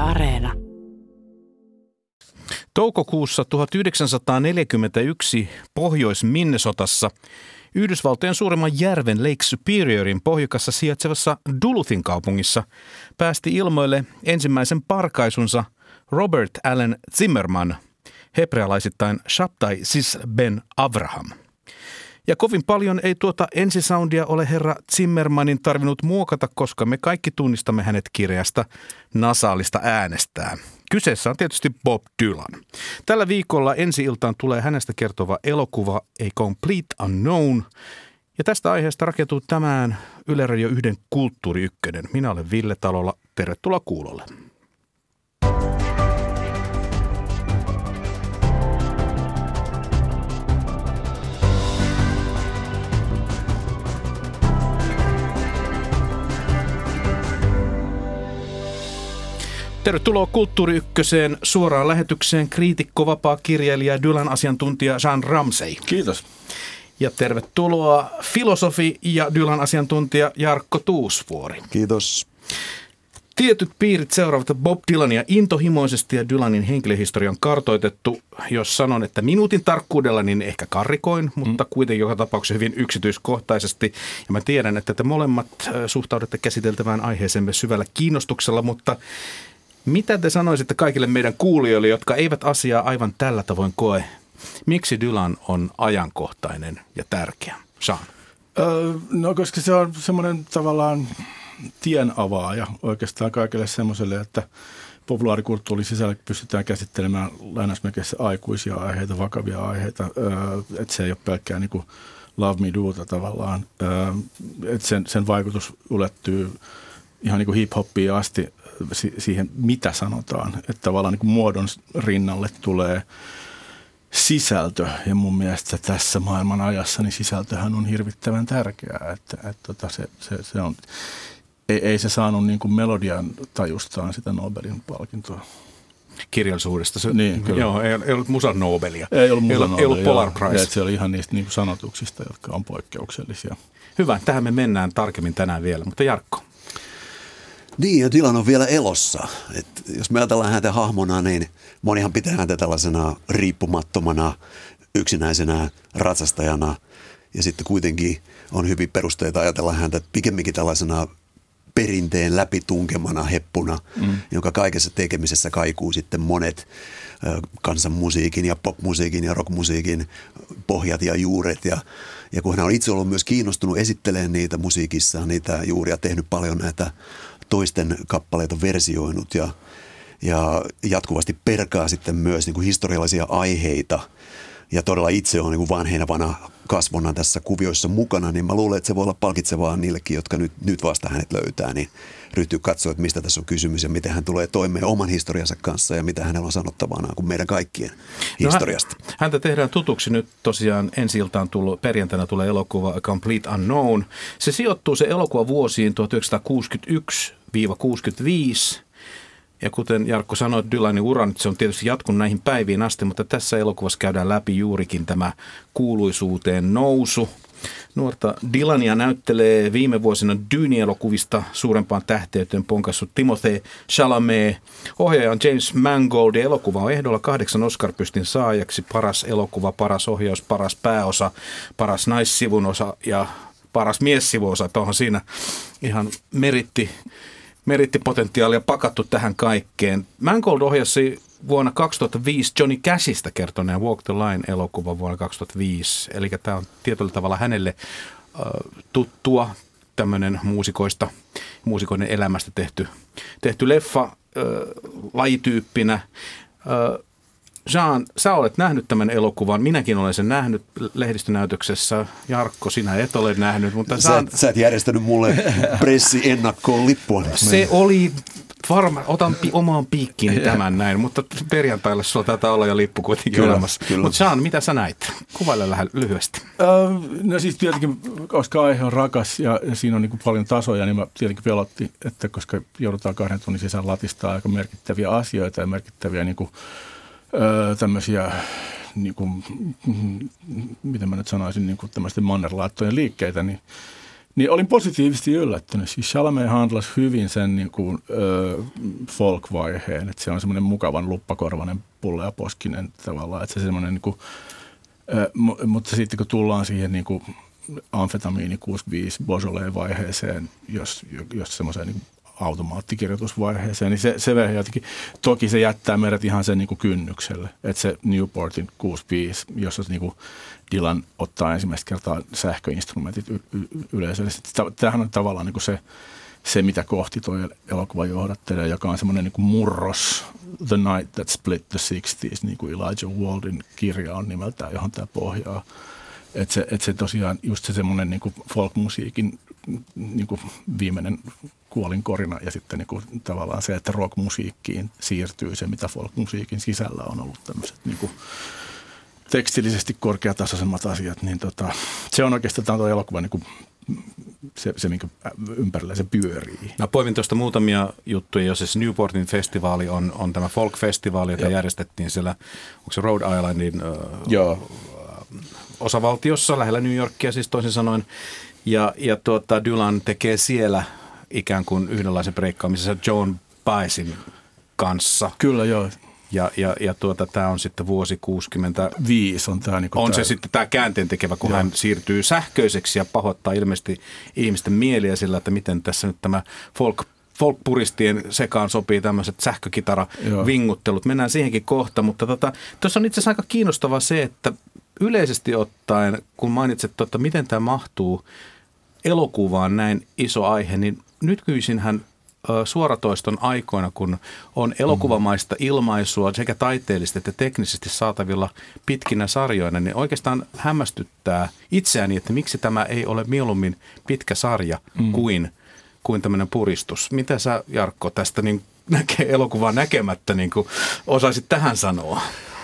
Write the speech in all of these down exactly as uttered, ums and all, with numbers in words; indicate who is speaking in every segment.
Speaker 1: Areena.
Speaker 2: Toukokuussa tuhatyhdeksänsataaneljäkymmentäyksi Pohjois-Minnesotassa Yhdysvaltojen suurimman järven Lake Superiorin pohjukassa sijaitsevassa Duluthin kaupungissa päästi ilmoille ensimmäisen parkaisunsa Robert Allen Zimmerman, hebrealaisittain Shabtai Sis ben Avraham. Ja kovin paljon ei tuota ensisoundia ole herra Zimmermanin tarvinnut muokata, koska me kaikki tunnistamme hänet kirjasta nasaalista äänestään. Kyseessä on tietysti Bob Dylan. Tällä viikolla ensi-iltaan tulee hänestä kertova elokuva A Complete Unknown. Ja tästä aiheesta rakentuu tämän Yle Radio yhden Kulttuuri Ykkönen. Minä olen Ville Talola. Tervetuloa kuulolle. Tervetuloa Kulttuuri Ykköseen suoraan lähetykseen kriitikko, vapaa kirjailija, Dylan-asiantuntija Jean Ramsey.
Speaker 3: Kiitos.
Speaker 2: Ja tervetuloa filosofi ja Dylan-asiantuntija Jarkko Tuusvuori.
Speaker 4: Kiitos.
Speaker 2: Tietyt piirit seuraavat Bob Dylania intohimoisesti ja Dylanin henkilöhistoria on kartoitettu. Jos sanon, että minuutin tarkkuudella, niin ehkä karrikoin, mutta kuitenkin joka tapauksessa hyvin yksityiskohtaisesti. Ja mä tiedän, että te molemmat suhtaudutte käsiteltävään aiheeseemme syvällä kiinnostuksella, mutta mitä te sanoisitte kaikille meidän kuulijoille, jotka eivät asiaa aivan tällä tavoin koe? Miksi Dylan on ajankohtainen ja tärkeä? Jean.
Speaker 3: Öö, no koska se on semmoinen tavallaan tien avaaja oikeastaan kaikille semmoiselle, että populaarikulttuurin sisällä pystytään käsittelemään lainausmerkeissä aikuisia aiheita, vakavia aiheita. Öö, että se ei ole pelkkää niin kuin love me doota tavallaan. Öö, että sen, sen vaikutus ylettyy ihan niin kuin hip-hoppiin asti siihen, mitä sanotaan. Että tavallaan niin kuin muodon rinnalle tulee sisältö. Ja mun mielestä tässä maailman ajassa niin sisältöhän on hirvittävän tärkeää. Että, että tota se, se, se on, ei, ei se saanut niin kuin melodian tajustaan sitä Nobelin palkintoa.
Speaker 2: Kirjallisuudesta. Se,
Speaker 3: niin,
Speaker 2: joo, ei, ei ollut Musa Nobelia.
Speaker 3: Ei ollut Musa Nobelia.
Speaker 2: Ei ollut Polar Prize.
Speaker 3: Se oli ihan niistä niin kuin sanotuksista, jotka on poikkeuksellisia.
Speaker 2: Hyvä, tähän me mennään tarkemmin tänään vielä, mutta Jarkko.
Speaker 4: Niin, ja Dylan on vielä elossa. Et jos me ajatellaan häntä hahmona, niin monihan pitää häntä tällaisena riippumattomana, yksinäisenä ratsastajana. Ja sitten kuitenkin on hyvin perusteita ajatella häntä pikemminkin tällaisena perinteen läpitunkemana heppuna, mm. jonka kaikessa tekemisessä kaikuu sitten monet ö, kansanmusiikin ja popmusiikin ja rockmusiikin pohjat ja juuret. Ja, ja kun hän on itse ollut myös kiinnostunut esittelemään niitä musiikissa, niitä juuria, tehnyt paljon näitä toisten kappaleita versioinut ja, ja jatkuvasti perkaa sitten myös niin kuin historiallisia aiheita ja todella itse on niin kuin vanhenevana kasvona tässä kuvioissa mukana, niin mä luulen, että se voi olla palkitsevaa niillekin, jotka nyt, nyt vasta hänet löytää, niin ryhtyy katsoa, että mistä tässä on kysymys ja miten hän tulee toimeen oman historiansa kanssa ja mitä hänellä on sanottavana kuin meidän kaikkien no historiasta.
Speaker 2: Hän, häntä tehdään tutuksi nyt tosiaan ensi-iltaan tullut, perjantaina tulee elokuva A Complete Unknown. Se sijoittuu se elokuva vuosiin tuhatyhdeksänsataakuusikymmentäyksi kuusikymmentäviisi. Ja kuten Jarkko sanoi, Dylanin ura nyt se on tietysti jatkunut näihin päiviin asti, mutta tässä elokuvassa käydään läpi juurikin tämä kuuluisuuteen nousu. Nuorta Dylania näyttelee viime vuosina Dune-elokuvista suurempaan tähteyteen ponkassut Timothée Chalamet. Ohjaaja on James Mangold ja elokuva on ehdolla kahdeksan Oscar-pystin saajaksi. Paras elokuva, paras ohjaus, paras pääosa, paras naissivun osa ja paras miessivuosa. Tuohon siinä ihan meritti. Merittipotentiaalia pakattu tähän kaikkeen. Mangold ohjasi vuonna kaksituhattaviisi Johnny Cashista kertoneen Walk the Line-elokuvan vuonna kaksituhattaviisi. Eli tämä on tietyllä tavalla hänelle äh, tuttua tämmöinen muusikoista, muusikoiden elämästä tehty, tehty leffa äh, lajityyppinä. Äh, Jean, sä olet nähnyt tämän elokuvan. Minäkin olen sen nähnyt lehdistönäytöksessä. Jarkko, sinä et ole nähnyt. Mutta
Speaker 4: sä, et, sä et järjestänyt mulle pressi ennakkoon lippua.
Speaker 2: Se oli varma. Otan pi- omaan piikkiini tämän näin, mutta perjantaille sulla taitaa olla jo lippu kuitenkin
Speaker 4: kyllä,
Speaker 2: olemassa. Mutta Jean, mitä sä näit? Kuvaile vähän lyhyesti.
Speaker 3: Uh, no siis tietenkin, koska aihe on rakas ja, ja siinä on niin kuin paljon tasoja, niin mä tietenkin pelotti, että koska joudutaan kahden tunnin sisään latistaa aika merkittäviä asioita ja merkittäviä niin kuin Öö, tämmöisiä, niin kuin, miten mä nyt sanoisin, niin kuin tämmöisten mannerlaattojen liikkeitä, niin, Niin olin positiivisesti yllättynyt. Siis Chalamet handlasi hyvin sen niin kuin, ö, folk-vaiheen, että se on semmoinen mukavan luppakorvainen pulle ja poskinen tavallaan, että se semmoinen niin kuin, ö, mutta sitten kun tullaan siihen niin kuin amfetamiini kuusikymmentäviisi Beaujolais-vaiheeseen, jos, jos semmoiseen niin automaattikirjoitusvaiheeseen, niin se, se vähän jotenkin, toki se jättää meidät ihan sen niin kuin kynnykselle, että se Newportin kuusikymmentäviisi, jossa niin kuin Dylan ottaa ensimmäistä kertaa sähköinstrumentit y- y- yleisöllisesti. Tämähän on tavallaan niin kuin se, se, mitä kohti tuo elokuva johdattelee, joka on semmoinen niin kuin murros, The Night That Split the sixties, niin kuin Elijah Waldin kirja on nimeltään, johon tämä pohjaa. Että se, et se tosiaan just se semmoinen niin kuin folk-musiikin niin kuin viimeinen kuolinkorina ja sitten niin kuin tavallaan se, että rock-musiikkiin siirtyy se, mitä folk-musiikin sisällä on ollut tämmöiset niin kuin tekstillisesti korkeatasoisemmat asiat, niin tota, se on oikeastaan tuo elokuva niin kuin se, se, minkä ympärillä se pyörii.
Speaker 2: No poimin tuosta muutamia juttuja, jos siis Newportin festivaali on, on tämä folk-festivaali, jota Joo. järjestettiin siellä, onko se Rhode Islandin Joo. osavaltiossa, lähellä New Yorkia siis toisin sanoen, ja, ja tuota, Dylan tekee siellä ikään kuin yhdenlaisen breikkaamisen Joan Baezin kanssa.
Speaker 3: Kyllä, joo.
Speaker 2: Ja, ja, ja tuota, tämä on sitten vuosi kuusikymmentäviisi
Speaker 3: on tämä. Niin
Speaker 2: on
Speaker 3: tämä.
Speaker 2: Se sitten tämä käänteen tekevä, kun Joo. hän siirtyy sähköiseksi ja pahoittaa ilmeisesti ihmisten mieliä sillä, että miten tässä nyt tämä folk, folk-puristien sekaan sopii tämmöiset sähkökitara-vinguttelut. Mennään siihenkin kohta, mutta tuossa tota, on itse asiassa aika kiinnostavaa se, että yleisesti ottaen, kun mainitset, että miten tämä mahtuu elokuvaan näin iso aihe, niin nykyisinhän suoratoiston aikoina, kun on elokuvamaista ilmaisua sekä taiteellisesti että teknisesti saatavilla pitkinä sarjoina, niin oikeastaan hämmästyttää itseäni, että miksi tämä ei ole mieluummin pitkä sarja mm. kuin, kuin tämmöinen puristus. Mitä sä, Jarkko, tästä niin näkee elokuvaa näkemättä, niin kuin osaisit tähän sanoa?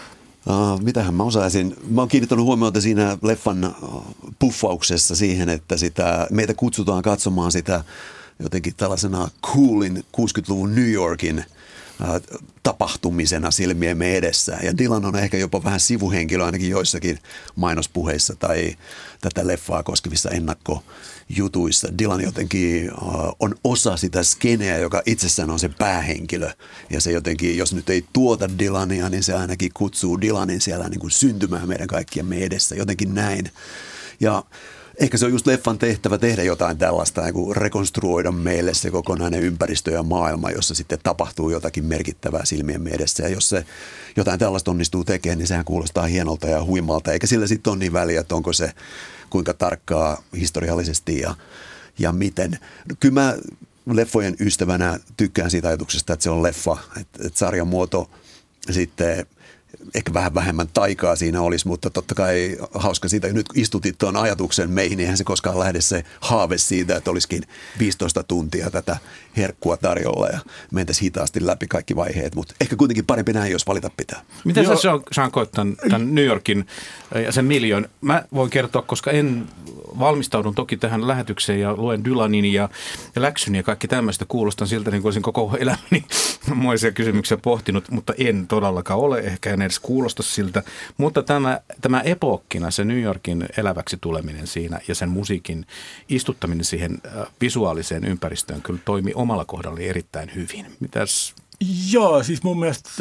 Speaker 4: Uh, mitähän mä osaisin? Mä oon kiinnittänyt huomiota siinä leffan puffauksessa siihen, että sitä, meitä kutsutaan katsomaan sitä jotenkin tällaisena coolin kuusikymmentäluvun New Yorkin äh, tapahtumisena silmiemme edessä. Ja Dylan on ehkä jopa vähän sivuhenkilö ainakin joissakin mainospuheissa tai tätä leffaa koskevissa ennakkojutuissa. Dylan jotenkin äh, on osa sitä skeneä, joka itsessään on se päähenkilö. Ja se jotenkin, jos nyt ei tuota Dylania, niin se ainakin kutsuu Dylanin siellä niin kuin syntymään meidän kaikkien edessä. Jotenkin näin. Ja ehkä se on just leffan tehtävä tehdä jotain tällaista, niin kuin rekonstruoida meille se kokonainen ympäristö ja maailma, jossa sitten tapahtuu jotakin merkittävää silmien edessä. Ja jos se jotain tällaista onnistuu tekemään, niin sehän kuulostaa hienolta ja huimalta. Eikä sillä sitten ole niin väliä, että onko se kuinka tarkkaa historiallisesti ja, ja miten. Kyllä mä leffojen ystävänä tykkään siitä ajatuksesta, että se on leffa, että, että sarjan muoto sitten ehkä vähän vähemmän taikaa siinä olisi, mutta totta kai hauska siitä. Nyt istutit tuon ajatuksen meihin, niin eihän se koskaan lähde se haave siitä, että olisikin viisitoista tuntia tätä herkkua tarjolla ja mentäisiin hitaasti läpi kaikki vaiheet, mutta ehkä kuitenkin parempi näin, jos valita pitää.
Speaker 2: Miten Joo. sä Jean koet tämän, tämän New Yorkin ja sen miljoon? Mä voin kertoa, koska en valmistaudun toki tähän lähetykseen ja luen Dylanin ja, ja läksyn ja kaikki tämmöistä. Kuulostan siltä, niin kuin olisin koko elämäni moisia kysymyksiä pohtinut, mutta en todellakaan ole, ehkä en edes kuulosta siltä. Mutta tämä, tämä epokkina, se New Yorkin eläväksi tuleminen siinä ja sen musiikin istuttaminen siihen visuaaliseen ympäristöön kyllä toimi omalla kohdallani erittäin hyvin. Mitäs?
Speaker 3: Joo, siis mun mielestä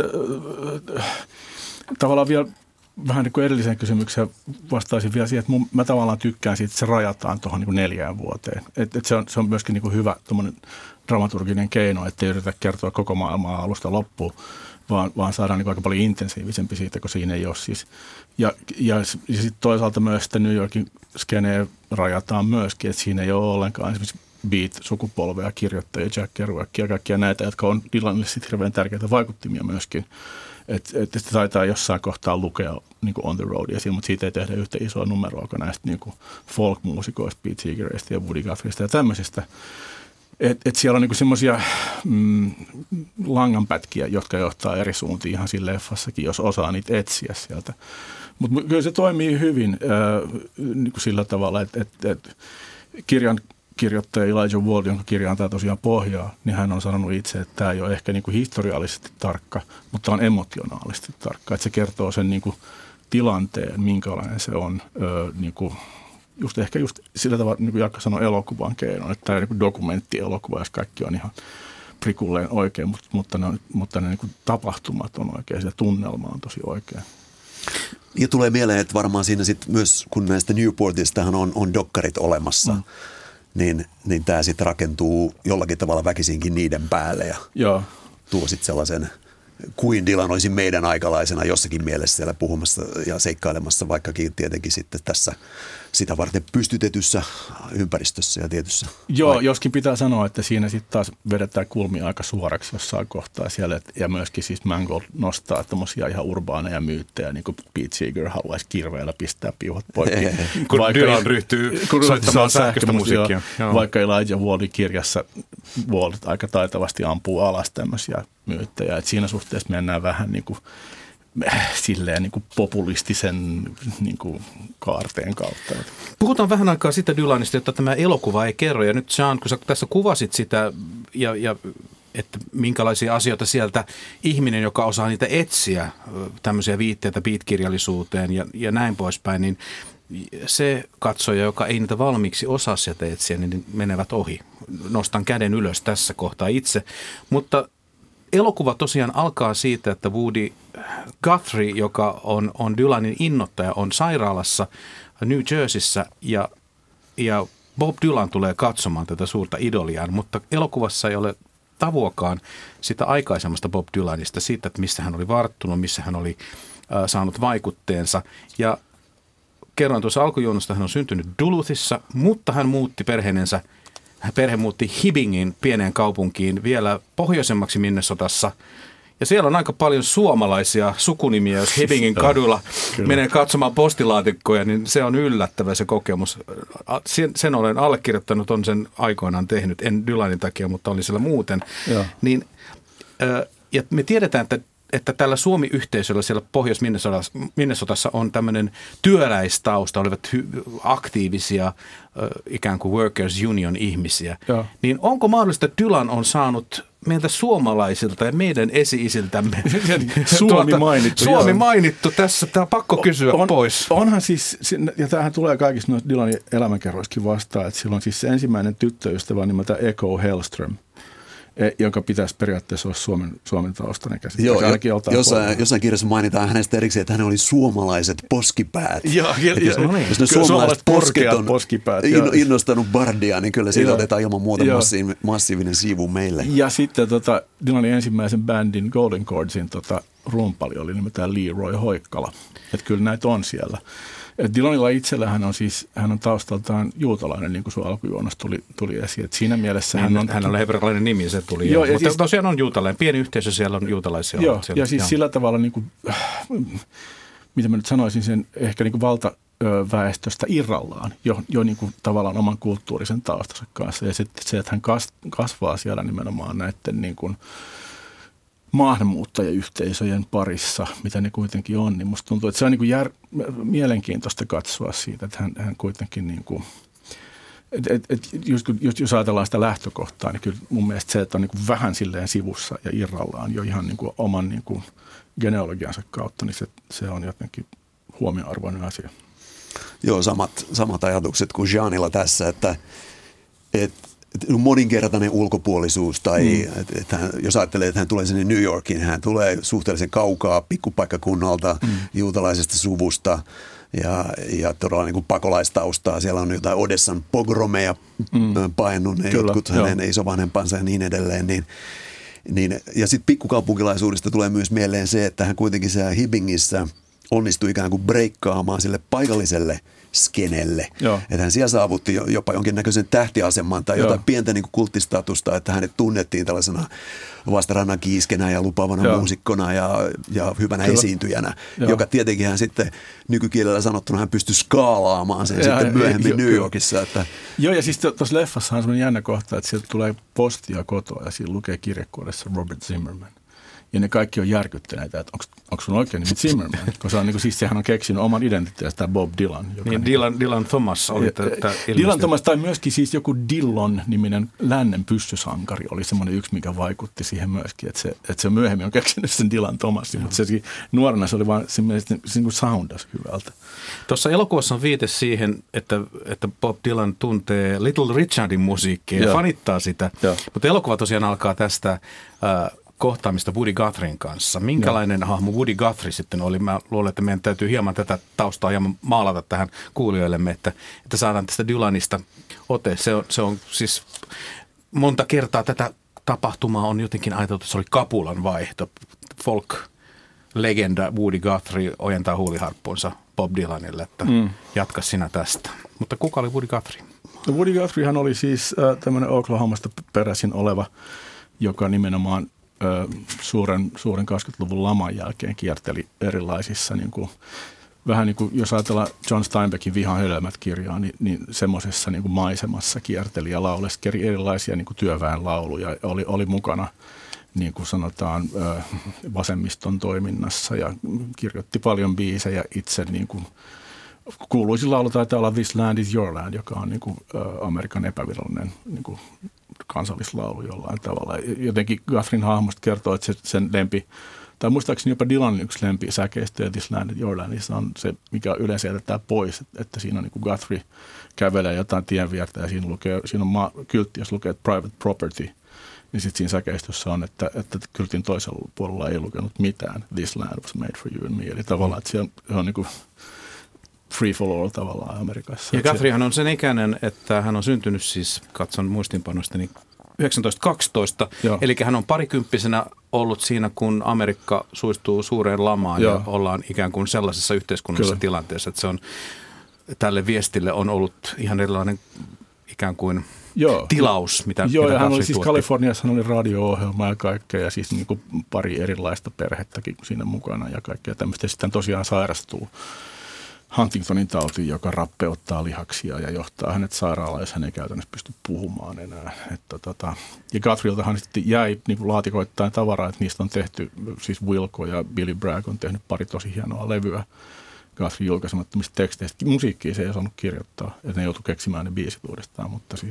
Speaker 3: äh, tavallaan vielä vähän niin kuin edelliseen kysymykseen vastaisin vielä siihen, että mun, mä tavallaan tykkään siitä, että se rajataan tuohon niin kuin neljään vuoteen. Et, et se, on, se on myöskin niin kuin hyvä dramaturginen keino, että ei yritä kertoa koko maailmaa alusta loppuun, vaan, vaan saadaan niin kuin aika paljon intensiivisempi siitä, kun siinä ei ole siis. Ja, ja, ja sitten toisaalta myös sitä New Yorkin skeneen rajataan myöskin, että siinä ei ole ollenkaan esimerkiksi Beat-sukupolvea, kirjoittajia, Jack Kerouacia ja kaikkia näitä, jotka on Dylanille sitten hirveän tärkeitä vaikuttimia myöskin. Että et sitä taitaa jossain kohtaa lukea niin kuin On the Roadia, mutta siitä ei tehdä yhtä isoa numeroa kuin näistä niin kuin folk-muusikoista, Pete Seegeristä ja Woody Guthrieista ja tämmöisistä. Että et siellä on niin semmoisia mm, langanpätkiä, jotka johtaa eri suuntiin ihan siinä leffassakin, jos osaa niitä etsiä sieltä. Mutta kyllä se toimii hyvin äh, niin kuin sillä tavalla, että et, et kirjan kirjoittaja Elijah Wald, jonka kirja antaa tosiaan pohjaa, niin hän on sanonut itse, että tämä ei ole ehkä niin kuin historiallisesti tarkka, mutta on emotionaalisesti tarkka. Että se kertoo sen niin kuin tilanteen, minkälainen se on ö, niin kuin just ehkä just sillä tavalla, niin kuin Jarkko sanoi, elokuvan keino, että tämä niin dokumenttielokuva, jos kaikki on ihan prikulleen oikein, mutta, mutta ne, mutta ne niin kuin tapahtumat on oikein, se tunnelma on tosi oikein.
Speaker 4: Ja tulee mieleen, että varmaan siinä sitten myös, kun näistä Newportistahan on, on dokkarit olemassa, mm. niin, niin tämä sitten rakentuu jollakin tavalla väkisinkin niiden päälle ja
Speaker 3: Joo.
Speaker 4: tuo sitten sellaisen, kuin Dylan olisi meidän aikalaisena jossakin mielessä siellä puhumassa ja seikkailemassa, vaikkakin tietenkin sitten tässä sitä varten pystytetyssä ympäristössä ja tietyssä.
Speaker 3: Joo,
Speaker 4: vai-
Speaker 3: joskin pitää sanoa, että siinä sitten taas vedetään kulmia aika suoraksi jossain kohtaa siellä, et, ja myöskin siis Mangold nostaa tämmöisiä ihan urbaaneja myyttejä, niin kuin Pete Seeger haluaisi kirveellä pistää piuhat poikki.
Speaker 2: Kun Dylan ryhtyy soittamaan sähköistä musiikkia.
Speaker 3: Vaikka Elijah Waldin kirjassa Wald aika taitavasti ampuu alas tämmöisiä myyttejä, että siinä suhteessa mennään vähän niin kuin silleen niin kuin populistisen niin kuin kaarteen kautta.
Speaker 2: Puhutaan vähän aikaa sitten Dylanista, jotta tämä elokuva ei kerro. Ja nyt Sean, kun sä tässä kuvasit sitä, ja, ja, että minkälaisia asioita sieltä ihminen, joka osaa niitä etsiä, tämmöisiä viitteitä beat-kirjallisuuteen ja, ja näin poispäin, niin se katsoja, joka ei niitä valmiiksi osaa sieltä etsiä, niin menevät ohi. Nostan käden ylös tässä kohtaa itse, mutta elokuva tosiaan alkaa siitä, että Woody Guthrie, joka on, on Dylanin innoittaja, on sairaalassa New Jerseyssä ja, ja Bob Dylan tulee katsomaan tätä suurta idoliaan, mutta elokuvassa ei ole tavuakaan sitä aikaisemmasta Bob Dylanista, siitä, että missä hän oli varttunut, missä hän oli äh, saanut vaikutteensa. Ja kerroin tuossa alkujuonnosta, hän on syntynyt Duluthissa, mutta hän muutti perheenensä. Perhe muutti Hibbingin pieneen kaupunkiin vielä pohjoisemmaksi Minnesotassa. Ja siellä on aika paljon suomalaisia sukunimiä, jos Hibbingin kadulla menee katsomaan postilaatikkoja, niin se on yllättävä se kokemus. Sen, sen olen allekirjoittanut, on sen aikoinaan tehnyt, en Dylanin takia, mutta olin siellä muuten. Niin, ja me tiedetään, että että tällä Suomi-yhteisöllä siellä Pohjois-Minnesotassa on tämmöinen työläistausta, olivat hy- aktiivisia äh, ikään kuin workers union ihmisiä. Joo. Niin onko mahdollista, että Dylan on saanut meiltä suomalaisilta ja meidän esi-isiltämme
Speaker 3: Suomi mainittu.
Speaker 2: Suomi mainittu tässä, tämä on pakko kysyä
Speaker 3: on,
Speaker 2: pois.
Speaker 3: Onhan siis, ja tämähän tulee kaikissa noissa Dylanin elämänkerroissakin vastaan, että silloin siis se ensimmäinen tyttöystävä nimeltä Echo Hellström, jonka pitäisi periaatteessa olla Suomen, Suomen taustainen käsite.
Speaker 4: Joo, jossain, jossain kirjassa mainitaan hänestä erikseen, että hän oli suomalaiset poskipäät.
Speaker 3: Joo,
Speaker 4: jos,
Speaker 3: no niin.
Speaker 4: jos ne suomalaiset posket on
Speaker 3: poskipäät,
Speaker 4: innostanut Bardia, niin kyllä siitä joo. otetaan ilman muuta massiivinen, massiivinen siivu meille.
Speaker 3: Ja sitten tota, Dylanin ensimmäisen bändin Golden Chordsin tota, rumpali oli nimeltään Leroy Hoikkala. Että kyllä näitä on siellä. Et Dylanilla itsellä hän on siis, hän on taustaltaan juutalainen, niin kuin sun alkujuonnossa tuli, tuli esiin. Et siinä mielessä hän, hän on...
Speaker 2: Hänellä on hebrealainen nimi, se tuli. Joo, jo. Mutta siis, tosiaan on juutalainen. Pieni yhteisö siellä on juutalaisia.
Speaker 3: Joo,
Speaker 2: siellä,
Speaker 3: ja siis joo. sillä tavalla, niin kuin, mitä mä nyt sanoisin, sen ehkä niin kuin valtaväestöstä irrallaan, jo, jo niin kuin tavallaan oman kulttuurisen taustansa kanssa. Ja sitten se, että hän kasvaa siellä nimenomaan näiden niin kuin maahanmuuttajayhteisöjen parissa, mitä ne kuitenkin on, niin musta tuntuu, että se on niin kuin jär, mielenkiintoista katsoa siitä, että hän, hän kuitenkin niin kuin, et, et, et just, just, jos ajatellaan sitä lähtökohtaa, niin kyllä mun mielestä se, että on niin kuin vähän silleen sivussa ja irrallaan jo ihan niin kuin oman niin kuin genealogiansa kautta, niin se, se on jotenkin huomioarvoinen asia.
Speaker 4: Joo, samat, samat ajatukset kuin Jeanilla tässä, että et, moninkertainen ulkopuolisuus tai mm. et, et hän, jos ajattelee, että hän tulee sinne New Yorkiin, hän tulee suhteellisen kaukaa pikkupaikkakunnalta, mm. juutalaisesta suvusta ja, ja todella niin kuin pakolaistaustaa. Siellä on jotain Odessan pogromeja mm. painut, ne Kyllä, jotkut hänen isovanhempansa ja niin edelleen. Niin, niin, ja sitten pikkukaupunkilaisuudesta tulee myös mieleen se, että hän kuitenkin siellä Hibbingissä onnistui ikään kuin breikkaamaan sille paikalliselle skenelle. Joo. Että hän siellä saavutti jopa jonkinnäköisen tähtiaseman tai jotain Joo. pientä niin kuin kulttistatusta, että hänet tunnettiin tällaisena vastarannan kiiskenä ja lupaavana Joo. muusikkona ja, ja hyvänä Kyllä. esiintyjänä, Joo. joka tietenkin hän sitten nykykielellä sanottuna hän pystyi skaalaamaan sen ja, sitten myöhemmin jo, New Yorkissa. Että
Speaker 3: Joo, ja siis tuossa leffassa on sellainen jännä kohta, että sieltä tulee postia kotoa ja siinä lukee kirjekuoressa Robert Zimmerman. Ja ne kaikki on järkyttäneitä, että onko sun oikein nimi Zimmerman? Koska on, niin kuin, siis sehän on keksinyt oman identiteetin, tämä Bob Dylan. Joka
Speaker 2: niin, Dylan, Dylan Thomas oli tätä
Speaker 3: Dylan Thomas, tai myöskin siis joku Dillon-niminen lännen pyssysankari oli semmoinen yksi, mikä vaikutti siihen myöskin, että se, että se myöhemmin on keksinyt sen Dylan Thomasin, mutta se, nuorena se oli vaan se, se, se niin soundas hyvältä.
Speaker 2: Tuossa elokuvassa on viite siihen, että, että Bob Dylan tuntee Little Richardin musiikkia ja, ja fanittaa sitä, ja. Mutta elokuva tosiaan alkaa tästä äh, kohtaamista Woody Guthrien kanssa. Minkälainen ja. hahmo Woody Guthrie sitten oli? Mä luulen, että meidän täytyy hieman tätä taustaa hieman maalata tähän kuulijoillemme, että, että saadaan tästä Dylanista ote. Se on, se on siis monta kertaa tätä tapahtumaa on jotenkin ajateltu, että se oli kapulan vaihto. Folk-legenda Woody Guthrie ojentaa huuliharppunsa Bob Dylanille, että mm. jatka sinä tästä. Mutta kuka oli Woody Guthrie?
Speaker 3: No Woody Guthriehan oli siis äh, tämmöinen Oklahomasta peräisin oleva, joka nimenomaan äh, suuren, suuren kaksikymmentäluvun laman jälkeen kierteli erilaisissa, niin kuin, vähän niin kuin jos ajatellaan John Steinbeckin Vihan helmät-kirjaa, niin, niin semmoisessa niin kuin maisemassa kierteli ja lauleskeli erilaisia niin kuin työväenlauluja. Oli, oli mukana, niin kuin sanotaan, äh, vasemmiston toiminnassa ja kirjoitti paljon biisejä itse niin kuin kuuluisin laulu taitaa olla This Land is Your Land, joka on niin kuin, ä, Amerikan epävirallinen niin kuin kansallislaulu jollain tavalla. Jotenkin Guthrien hahmosta kertoo, että se, sen lempi, tai muistaakseni jopa Dylanin yksi lempi säkeistö ja This Land is Your Land, niin se on se, mikä yleensä jätetään pois, että, että siinä on niin kuin Guthrie kävelee jotain tien viertä ja siinä, lukee, siinä on maa, kyltti, jos lukee private property, niin sitten siinä säkeistössä on, että, että kyltin toisella puolella ei lukenut mitään. This land was made for you and me. Eli tavallaan, että se on, se on niin kuin free for all tavallaan Amerikassa.
Speaker 2: Ja Guthriehan on sen ikäinen, että hän on syntynyt siis, katson muistinpanoista, niin yhdeksäntoista kaksitoista. Eli hän on parikymppisenä ollut siinä, kun Amerikka suistuu suureen lamaan Joo. ja ollaan ikään kuin sellaisessa yhteiskunnallisessa Kyllä. tilanteessa, että se on, tälle viestille on ollut ihan erilainen ikään kuin Joo. tilaus, mitä
Speaker 3: Joo,
Speaker 2: mitä
Speaker 3: ja hän oli
Speaker 2: tuotti.
Speaker 3: siis Kaliforniassa, hän oli radio-ohjelma ja kaikkea, ja siis niin kuin pari erilaista perhettäkin siinä mukana ja kaikkea tämmöistä. Sitten tosiaan sairastuu Huntingtonin tautiin, joka rappeuttaa lihaksia ja johtaa hänet sairaalaan, jos hän ei käytännössä pysty puhumaan enää. Että tota, ja Guthrieiltahan sitten jäi niin kuin laatikoittain tavaraa, että niistä on tehty, siis Wilco ja Billy Bragg on tehnyt pari tosi hienoa levyä Guthrien julkaisemattomista teksteistä. Musiikkia se ei osannut kirjoittaa, että ne joutui keksimään ne biisit uudestaan. Mutta siis.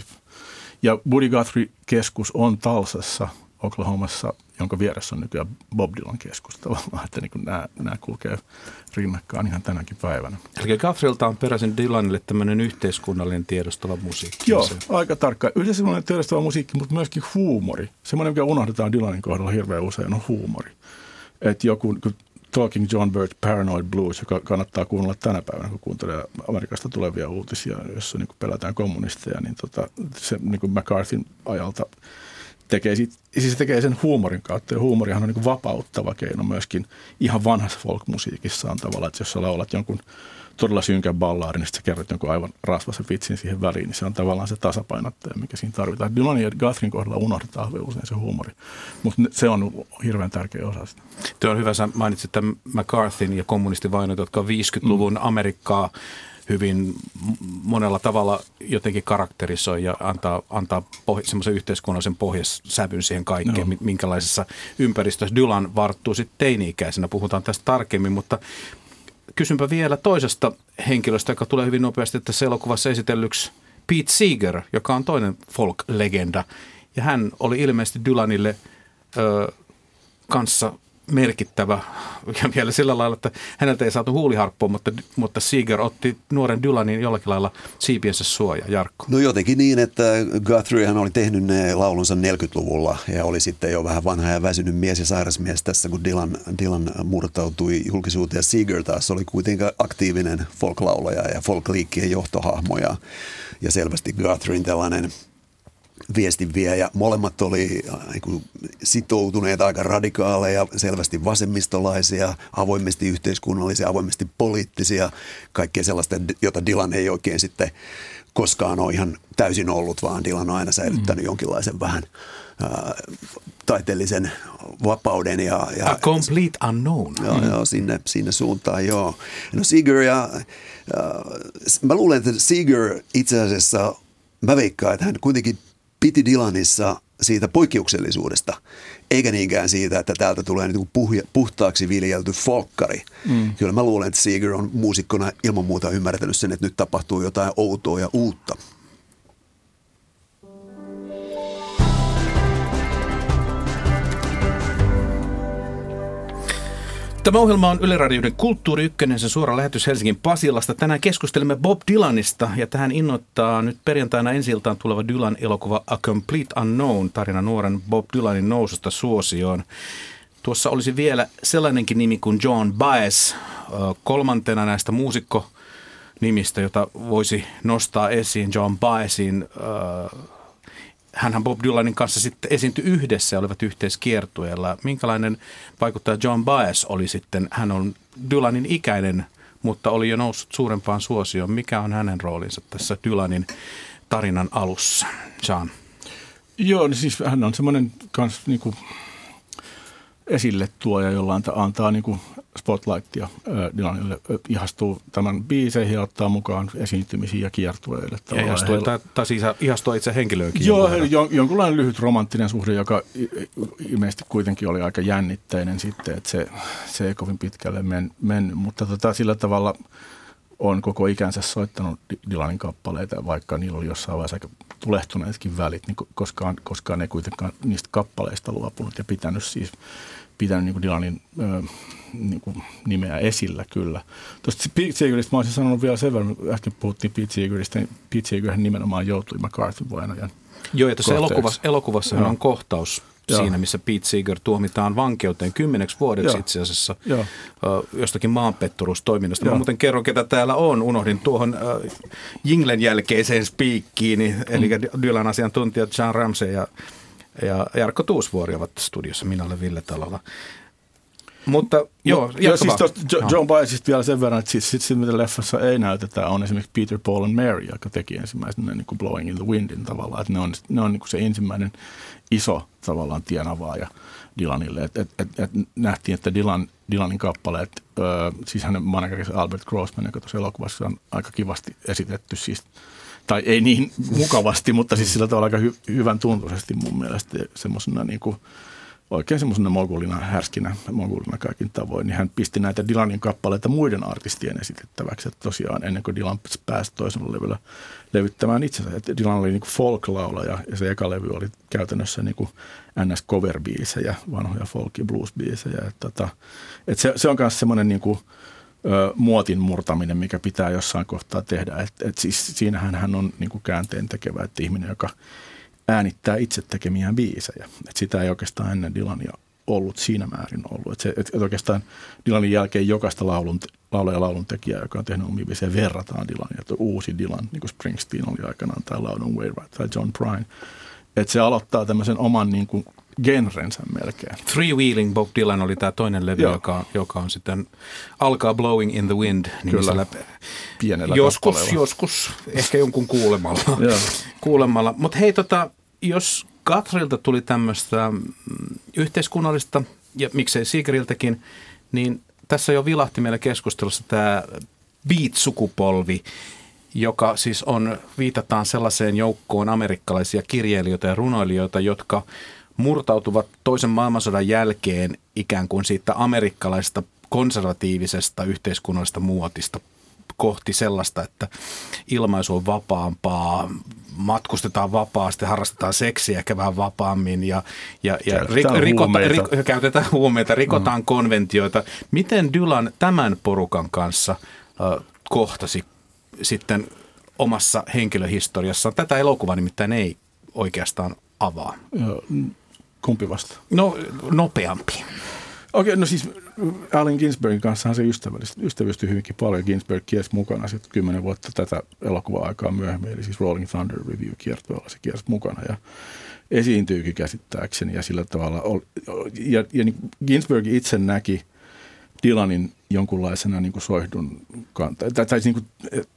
Speaker 3: Ja Woody Guthrie-keskus on Tulsassa, Oklahomassa, jonka vieressä on nykyään Bob Dylan keskus tavallaan, että niin nämä, nämä kulkee rinnakkaan ihan tänäkin päivänä.
Speaker 2: Eli Guthrieilta on peräisin Dylanille tämmöinen yhteiskunnallinen tiedostava musiikki.
Speaker 3: Joo, aika tarkka. Yhteiskunnallinen tiedostava musiikki, mutta myöskin huumori. Semmoinen, mikä unohdetaan Dylanin kohdalla hirveän usein, on huumori. Että joku Talking John Birch, Paranoid Blues, joka kannattaa kuunnella tänä päivänä, kun kuuntelee Amerikasta tulevia uutisia, jossa niin pelätään kommunisteja, niin tota, se niin McCarthyn ajalta tekee, sit, siis se tekee sen huumorin kautta, ja huumorihan on niin kuin vapauttava keino myöskin ihan vanhassa folk-musiikissa on tavallaan, että jos sä laulat jonkun todella synkän ballaadin, niin sitten sä kerrot jonkun aivan rasvasen vitsin siihen väliin, niin se on tavallaan se tasapainottaja, mikä siinä tarvitaan. Dylanin ja Guthrien kohdalla unohdetaan usein se huumori, mutta se on hirveän tärkeä osa sitä.
Speaker 2: Tuo on hyvä, sä mainitsit tämän McCarthyn ja kommunistivainot, jotka viisikymmentäluvun mm. Amerikkaa hyvin monella tavalla jotenkin karakterisoi ja antaa, antaa pohj- semmoisen yhteiskunnallisen pohjasävyn siihen kaikkeen, no. minkälaisessa ympäristössä Dylan varttuu sitten teini-ikäisenä. Puhutaan tästä tarkemmin, mutta kysynpä vielä toisesta henkilöstä, joka tulee hyvin nopeasti tässä elokuvassa esitellyksi, Pete Seeger, joka on toinen folk-legenda. Ja hän oli ilmeisesti Dylanille ö, kanssa merkittävä ja vielä sillä lailla, että häneltä ei saatu huuliharppua, mutta, mutta Seeger otti nuoren Dylanin jollakin lailla siipiensä suoja. Jarkko.
Speaker 4: No jotenkin niin, että Guthriehan oli tehnyt ne laulunsa neljäkymmentäluvulla ja oli sitten jo vähän vanha ja väsynyt mies ja sairas mies tässä, kun Dylan, Dylan murtautui julkisuuteen. Ja Seeger taas oli kuitenkin aktiivinen folklaulaja ja folkliikkien johtohahmo ja, ja selvästi Guthrien tällainen viestinviejä. Molemmat oli sitoutuneet aika radikaaleja, selvästi vasemmistolaisia, avoimesti yhteiskunnallisia, avoimesti poliittisia, kaikkea sellaista, jota Dylan ei oikein sitten koskaan ole ihan täysin ollut, vaan Dylan on aina säilyttänyt mm. jonkinlaisen vähän ää, taiteellisen vapauden. Ja, ja,
Speaker 2: A complete unknown.
Speaker 4: Joo, joo sinne, sinne suuntaan, joo. No Seeger ja, ja mä luulen, että Seeger itse asiassa, mä veikkaan, että hän kuitenkin piti Dylanissa siitä poikkeuksellisuudesta, eikä niinkään siitä, että täältä tulee niin kuin puhtaaksi viljelty folkkari. Mm. Kyllä mä luulen, että Seeger on muusikkona ilman muuta ymmärtänyt sen, että nyt tapahtuu jotain outoa ja uutta.
Speaker 2: Tämä ohjelma on Yle Radioiden Kulttuuri Ykkönen, se suora lähetys Helsingin Pasilasta. Tänään keskustelemme Bob Dylanista ja tähän innoittaa nyt perjantaina ensi-iltaan tuleva Dylan-elokuva A Complete Unknown, tarina nuoren Bob Dylanin noususta suosioon. Tuossa olisi vielä sellainenkin nimi kuin Joan Baez, kolmantena näistä muusikkonimistä, jota voisi nostaa esiin. Joan Baezin, hänhän Bob Dylanin kanssa sitten esiintyi yhdessä ja olivat yhteiskiertueella. Minkälainen vaikuttaja Joan Baez oli sitten? Hän on Dylanin ikäinen, mutta oli jo noussut suurempaan suosioon. Mikä on hänen roolinsa tässä Dylanin tarinan alussa? Jean.
Speaker 3: Joo, niin siis hän on semmoinen kans niinku esille tuoja, jolla antaa, antaa niinku spotlightia äh, Dylanille, ihastuu tämän biiseihin ja ottaa mukaan esiintymisiin ja kiertueille.
Speaker 2: Ja ihastuu, tai, tai siis ihastuu itse henkilöönkin.
Speaker 3: Joo, jon, jonkunlainen lyhyt romanttinen suhde, joka ilmeisesti kuitenkin oli aika jännitteinen sitten, että se, se ei kovin pitkälle men, mennyt, mutta tota, sillä tavalla on koko ikänsä soittanut Dylanin kappaleita, vaikka niillä oli jossain vaiheessa aika tulehtuneetkin välit, niin koskaan, koskaan ei kuitenkaan niistä kappaleista luopunut ja pitänyt siis pitänyt niin kuin Dylanin ö, niin kuin nimeä esillä kyllä. Tuosta Pete Seegeristä mä olisin sanonut vielä sen verran, äsken puhuttiin Pete Seegeristä, niin Pete Seegerhän nimenomaan joutui McCarthyn vainojan.
Speaker 2: Joo, ja tuossa elokuvassa, elokuvassa on kohtaus Joo. siinä, missä Pete Seeger tuomitaan vankeuteen kymmeneksi vuodeksi Joo. itse asiassa Joo. jostakin maanpetturuustoiminnasta. Mä muuten kerron, ketä täällä on. Unohdin tuohon äh, jinglen jälkeiseen spiikkiin, mm. eli Dylan asiantuntijat John Ramsey ja Ja Jarkko Tuusvuori ovat studiossa, minä olen Ville Talola. Mutta joo,
Speaker 3: ja siis tuosta jo, Joan Baezista vielä sen verran, että sitten sit, sit, mitä leffassa ei näytetä, on esimerkiksi Peter, Paul and Mary, joka teki ensimmäisen niin kuin Blowing in the Windin tavallaan. Että ne on, ne on niin kuin se ensimmäinen iso tavallaan tienavaaja Dylanille. Et, et, et, et nähtiin, että Dylan, Dylanin kappaleet, ö, siis hänen managerinsa Albert Grossman, joka tuossa elokuvassa on aika kivasti esitetty siis, tai ei niin mukavasti, mutta siis sillä tavalla aika hy- hyvän tuntuisesti mun mielestä semmoisena niin kuin oikein semmoisena mogulina, härskinä mogulina kaikin tavoin, niin hän pisti näitä Dylanin kappaleita muiden artistien esitettäväksi. Että tosiaan ennen kuin Dylan pääsi toisella levyllä levyttämään itsensä. Että Dylan oli niin kuin folk-laulaja ja se eka levy oli käytännössä niin kuin N S-cover-biisejä, vanhoja folk- ja blues-biisejä. Että, että, että se, se on myös semmoinen niin kuin Ö, muotin murtaminen, mikä pitää jossain kohtaa tehdä. Et, et siis siinähän hän on niin kuin käänteen tekevä, että ihminen, joka äänittää itse tekemiään biisejä. Et sitä ei oikeastaan ennen Dylania ollut siinä määrin ollut. Et se, et, et oikeastaan Dylanin jälkeen jokaista laulun, laulu- ja lauluntekijää, joka on tehnyt omia biisejä, verrataan Dylania. Että uusi Dylan, niin kuin Springsteen oli aikanaan, tai Loudon Wainwright tai John Prine. Että se aloittaa tämmöisen oman niin kuin genrensä melkein.
Speaker 2: Freewheeling Bob Dylan oli tämä toinen levy, joka, joka on sitten alkaa Blowing in the Wind nimisellä.
Speaker 3: Pienellä
Speaker 2: joskus,
Speaker 3: kappaleella.
Speaker 2: Joskus, ehkä jonkun kuulemalla. kuulemalla. Mutta hei, tota, jos Guthrieilta tuli tämmöistä mm, yhteiskunnallista, ja miksei Seegeriltäkin, niin tässä jo vilahti meillä keskustelussa tämä Beat-sukupolvi, joka siis on, viitataan sellaiseen joukkoon amerikkalaisia kirjailijoita ja runoilijoita, jotka murtautuvat toisen maailmansodan jälkeen ikään kuin siitä amerikkalaisesta konservatiivisesta yhteiskunnallisesta muotista kohti sellaista, että ilmaisu on vapaampaa, matkustetaan vapaasti, harrastetaan seksiä ehkä vähän vapaammin ja, ja, ja
Speaker 3: käytetään,
Speaker 2: rikota,
Speaker 3: huumeita.
Speaker 2: Rik, käytetään huumeita, rikotaan mm. konventioita. Miten Dylan tämän porukan kanssa äh, kohtasi sitten omassa henkilöhistoriassaan? Tätä elokuvaa nimittäin ei oikeastaan avaa.
Speaker 3: Joo, kumpi vasta?
Speaker 2: No, nopeampi.
Speaker 3: Okei, no siis Allen Ginsbergin kanssa se ystävystyi hyvinkin paljon. Ginsberg kiersi mukana sitten kymmenen vuotta tätä elokuva-aikaa myöhemmin, eli siis Rolling Thunder Review-kiertueella se kiersi mukana ja esiintyykin käsittääkseni ja sillä tavalla. Oli, ja, ja niin Ginsberg itse näki Dylanin jonkunlaisena niin kuin soihdun kantaa. Tai, tai niin kuin,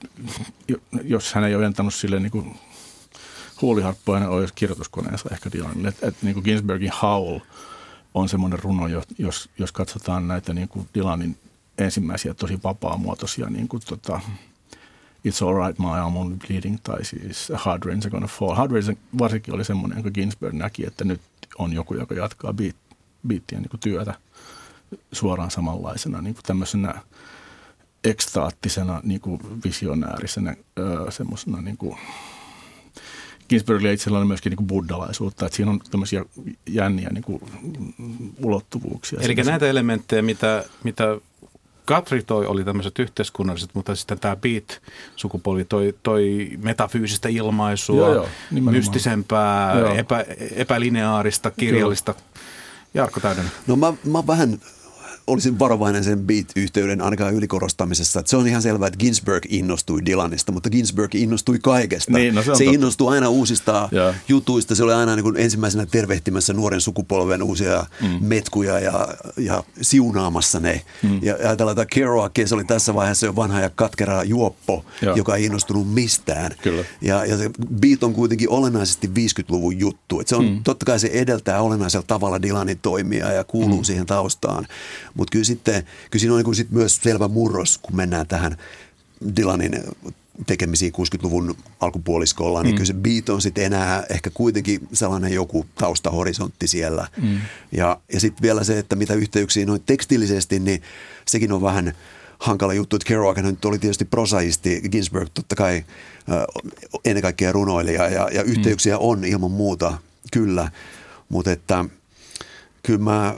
Speaker 3: jos hän ei ole antanut sille niin kuin huuliharppoinen olisi kirjoituskoneensa ehkä Dylanille. Että et, niin kuin Ginsbergin Howl on semmoinen runo, jos, jos katsotaan näitä niin kuin Dylanin ensimmäisiä tosi vapaamuotoisia niin kuin, tota, It's Alright My Arm On Bleeding tai siis Hard Rain's Gonna Fall. Hard Rain varsinkin oli semmoinen, jonka Ginsberg näki, että nyt on joku, joka jatkaa beat, beattien niin kuin työtä suoraan samanlaisena niin kuin tämmöisenä ekstaattisena, niin kuin visionäärisenä, öö, semmoisena niin kuin Ginsbergillä itsellään on myöskin niin kuin buddhalaisuutta, että siinä on tämmöisiä jänniä niin kuin ulottuvuuksia.
Speaker 2: Eli näitä elementtejä, mitä, mitä Guthrie toi, oli tämmöiset yhteiskunnalliset, mutta sitten tämä beat-sukupolvi toi, toi metafyysistä ilmaisua, joo, joo, mystisempää, joo. Epä, epälineaarista, kirjallista. Joo. Jarkko Täydenen.
Speaker 4: No mä, mä vähän olisin varovainen sen beat-yhteyden ainakaan ylikorostamisessa. Että se on ihan selvää, että Ginsberg innostui Dylanista, mutta Ginsberg innostui kaikesta.
Speaker 3: Niin, no se
Speaker 4: se innostui aina uusista ja. jutuista. Se oli aina niin kuin ensimmäisenä tervehtimässä nuoren sukupolven uusia mm. metkuja ja, ja siunaamassa ne. Mm. Ja ajatellaan, että Kerouac, se oli tässä vaiheessa jo vanha ja katkera juoppo, ja. joka ei innostunut mistään.
Speaker 3: Kyllä.
Speaker 4: Ja, ja se beat on kuitenkin olennaisesti viisikymmentäluvun juttu. Että se on, mm. totta kai se edeltää olennaisella tavalla Dylanin toimia ja kuuluu mm. siihen taustaan. Mutta kyllä, sitten, kyllä siinä on niin sit myös selvä murros, kun mennään tähän Dylanin tekemisiin kuusikymmentäluvun alkupuoliskolla, niin mm. kyllä se beat on sitten enää ehkä kuitenkin sellainen joku taustahorisontti siellä. Mm. Ja, ja sitten vielä se, että mitä yhteyksiä noin tekstillisesti, niin sekin on vähän hankala juttu, että Kerouac nyt oli tietysti prosaisti, Ginsberg totta kai äh, ennen kaikkea runoilija ja, ja yhteyksiä mm. on ilman muuta, kyllä, mutta että kyllä mä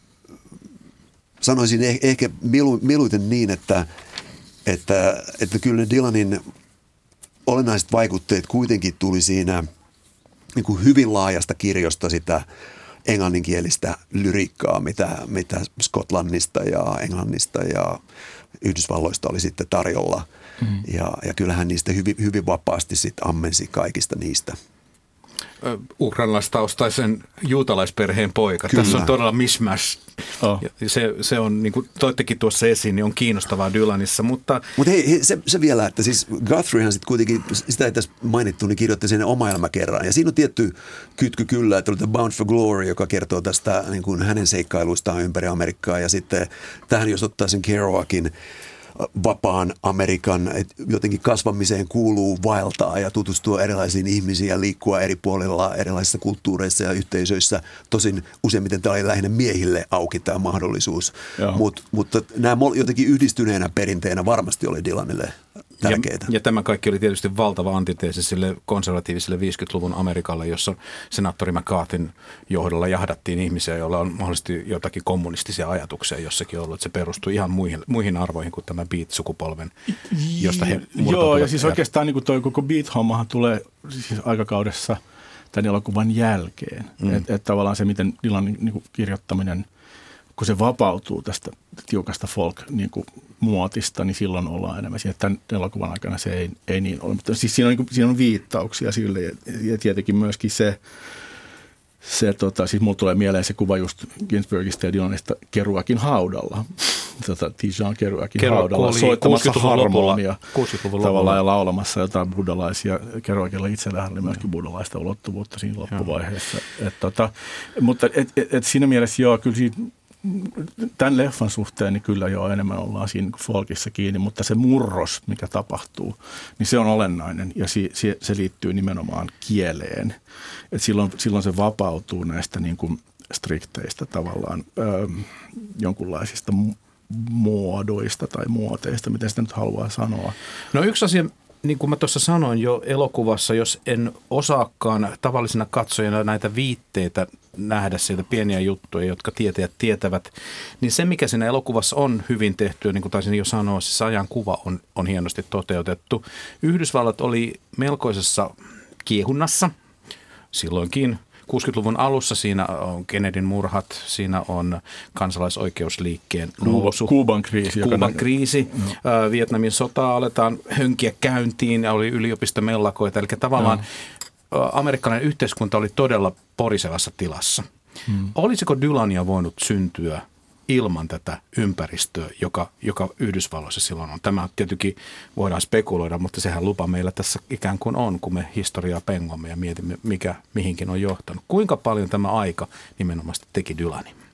Speaker 4: sanoisin ehkä mieluiten niin, että, että, että kyllä ne Dylanin olennaiset vaikutteet kuitenkin tuli siinä niin kuin hyvin laajasta kirjosta sitä englanninkielistä lyriikkaa, mitä, mitä Skotlannista ja Englannista ja Yhdysvalloista oli sitten tarjolla. Mm-hmm. Ja, ja kyllähän niistä hyvin, hyvin vapaasti sitten ammensi kaikista niistä.
Speaker 2: Ukrainalaistaustaisen juutalaisperheen poika. Kyllä. Tässä on todella mismatch. Oh. Se, se on, niin kuin toittekin tuossa esiin, niin on kiinnostavaa Dylanissa, mutta...
Speaker 4: Mutta hei, hei se, se vielä, että siis Guthriehan sitten kuitenkin, sitä ei tässä mainittu, niin kirjoitti sen oma elämäkerran. Ja siinä on tietty kytky kyllä, että oli The Bound for Glory, joka kertoo tästä niin kuin hänen seikkailuistaan ympäri Amerikkaa. Ja sitten tähän, jos ottaa sen Kerouacin vapaan Amerikan, että jotenkin kasvamiseen kuuluu vaeltaa ja tutustua erilaisiin ihmisiin ja liikkua eri puolilla erilaisissa kulttuureissa ja yhteisöissä. Tosin useimmiten tämä oli lähinnä miehille auki tämä mahdollisuus, Mut, mutta nämä jotenkin yhdistyneenä perinteenä varmasti oli Dylanille tärkeitä.
Speaker 2: Ja, ja tämä kaikki oli tietysti valtava antiteesi sille konservatiiviselle viisikymmentäluvun Amerikalle, jossa senaattori McCarthyn johdolla jahdattiin ihmisiä, joilla on mahdollisesti jotakin kommunistisia ajatuksia jossakin ollut. Se perustui ihan muihin, muihin arvoihin kuin tämä beat-sukupolven, josta he
Speaker 3: Joo, ja siis oikeastaan niin tuo koko beat-hommahan tulee siis aikakaudessa tämän elokuvan jälkeen. Mm. Että et tavallaan se, miten Dylanin niin kuin kirjoittaminen, kun se vapautuu tästä tiukasta folk-muotista, niin silloin ollaan enemmän siihen, että tämän elokuvan aikana se ei, ei niin ole. Mutta siis siinä on, niin kuin, siinä on viittauksia sille ja, ja tietenkin myöskin se, se tota, siis mulla tulee mieleen se kuva just Ginsbergistä ja Dylanista Kerouacin haudalla. Tota, Tijan Kerouacin Kerouac haudalla soittamassa harmonia tavallaan ja laulamassa jotain buddhalaisia. Kerouacilla itsellään oli myöskin buddhalaista ulottuvuutta siinä loppuvaiheessa. Et, tota, mutta et, et, et siinä mielessä joo, kyllä siitä, tämän leffan suhteen niin kyllä jo enemmän ollaan siinä folkissa kiinni, mutta se murros, mikä tapahtuu, niin se on olennainen ja si, si, se liittyy nimenomaan kieleen. Et silloin, silloin se vapautuu näistä niin kuin strikteistä tavallaan ö, jonkunlaisista muodoista tai muoteista, miten sitä nyt haluaa sanoa.
Speaker 2: No yksi asia, niin kuin mä tuossa sanoin jo elokuvassa, jos en osaakaan tavallisena katsojana näitä viitteitä nähdä sieltä pieniä juttuja, jotka tietäjät tietävät, niin se, mikä siinä elokuvassa on hyvin tehty, niin kuin taisin jo sanoa, siis ajan kuva on, on hienosti toteutettu. Yhdysvallat oli melkoisessa kiehunnassa silloinkin. kuusikymmentäluvun alussa siinä on Kennedyn murhat, siinä on kansalaisoikeusliikkeen nousu.
Speaker 3: Kuuban kriisi.
Speaker 2: Kuuban kriisi. No. Vietnamin sotaa aletaan hönkiä käyntiin ja oli yliopistomellakoita. Eli tavallaan no. amerikkalainen yhteiskunta oli todella porisevassa tilassa. Hmm. Olisiko Dylania voinut syntyä ilman tätä ympäristöä, joka, joka Yhdysvalloissa silloin on? Tämä tietenkin voidaan spekuloida, mutta sehän lupa meillä tässä ikään kuin on, kun me historiaa pengomme ja mietimme, mikä mihinkin on johtanut. Kuinka paljon tämä aika nimenomaan teki Dylanin?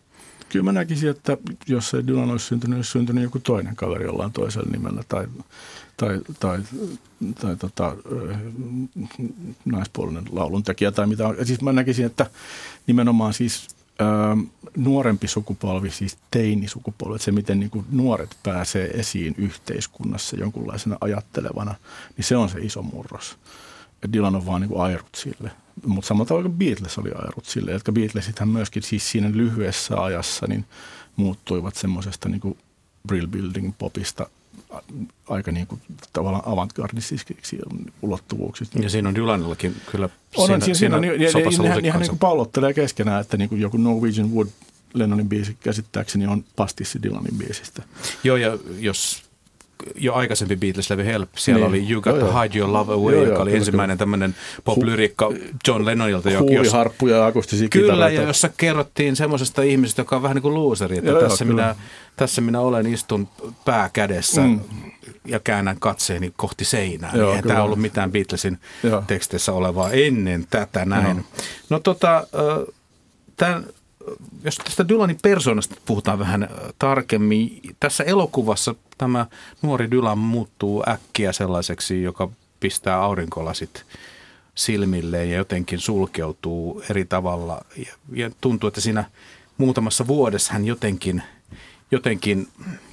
Speaker 3: Kyllä mä näkisin, että jos ei Dylan olisi syntynyt, olisi syntynyt joku toinen kaveri jollain toisella nimellä tai, tai, tai, tai tota, naispuolinen lauluntekijä tai mitä. Siis mä näkisin, että nimenomaan siis ää, nuorempi sukupolvi, siis teinisukupolvi, että se miten niin kuin nuoret pääsee esiin yhteiskunnassa jonkunlaisena ajattelevana, niin se on se iso murros. Ja Dylan on vaan niin kuin airut sille. Mutta samalla tavalla kuin Beatles oli airut sille, jotka Beatlesithän myöskin siis siinä lyhyessä ajassa niin muuttuivat semmoisesta niin kuin Brill Building popista aika niin kuin tavallaan avantgardistisiksi ulottuvuuksista.
Speaker 2: Ja siinä on Dylanillakin kyllä
Speaker 3: on,
Speaker 2: siinä,
Speaker 3: siinä,
Speaker 2: siinä
Speaker 3: siinä on,
Speaker 2: sopassa
Speaker 3: nehän, nehän
Speaker 2: lusikkansa.
Speaker 3: niin pallottelee keskenään, että niin kuin joku Norwegian Wood Lennonin biisi käsittääkseni on pastissi Dylanin biisistä.
Speaker 2: Joo, ja jos jo aikaisempi Beatles-levy Help, siellä
Speaker 3: niin.
Speaker 2: oli You Got to Hide Your Love Away,
Speaker 3: joo,
Speaker 2: joka
Speaker 3: joo,
Speaker 2: oli
Speaker 3: kyllä,
Speaker 2: ensimmäinen tämmöinen pop-lyriikka John Lennonilta.
Speaker 3: Huuliharppuja ja akustisia
Speaker 2: Kyllä,
Speaker 3: kitaroita.
Speaker 2: ja jossa kerrottiin semmoisesta ihmisestä, joka on vähän niin kuin luuseri, että
Speaker 3: Joo,
Speaker 2: tässä,
Speaker 3: joo,
Speaker 2: minä, tässä minä olen, istun pää kädessä mm. ja käännän katseeni kohti seinää. Joo, eihän tämä ollut mitään Beatlesin joo. teksteissä olevaa ennen tätä näin. Joo. No tota, tämän... Jos tästä Dylanin persoonasta puhutaan vähän tarkemmin, tässä elokuvassa tämä nuori Dylan muuttuu äkkiä sellaiseksi, joka pistää aurinkolasit silmilleen ja jotenkin sulkeutuu eri tavalla. Ja, ja tuntuu, että siinä muutamassa vuodessa hän jotenkin, jotenkin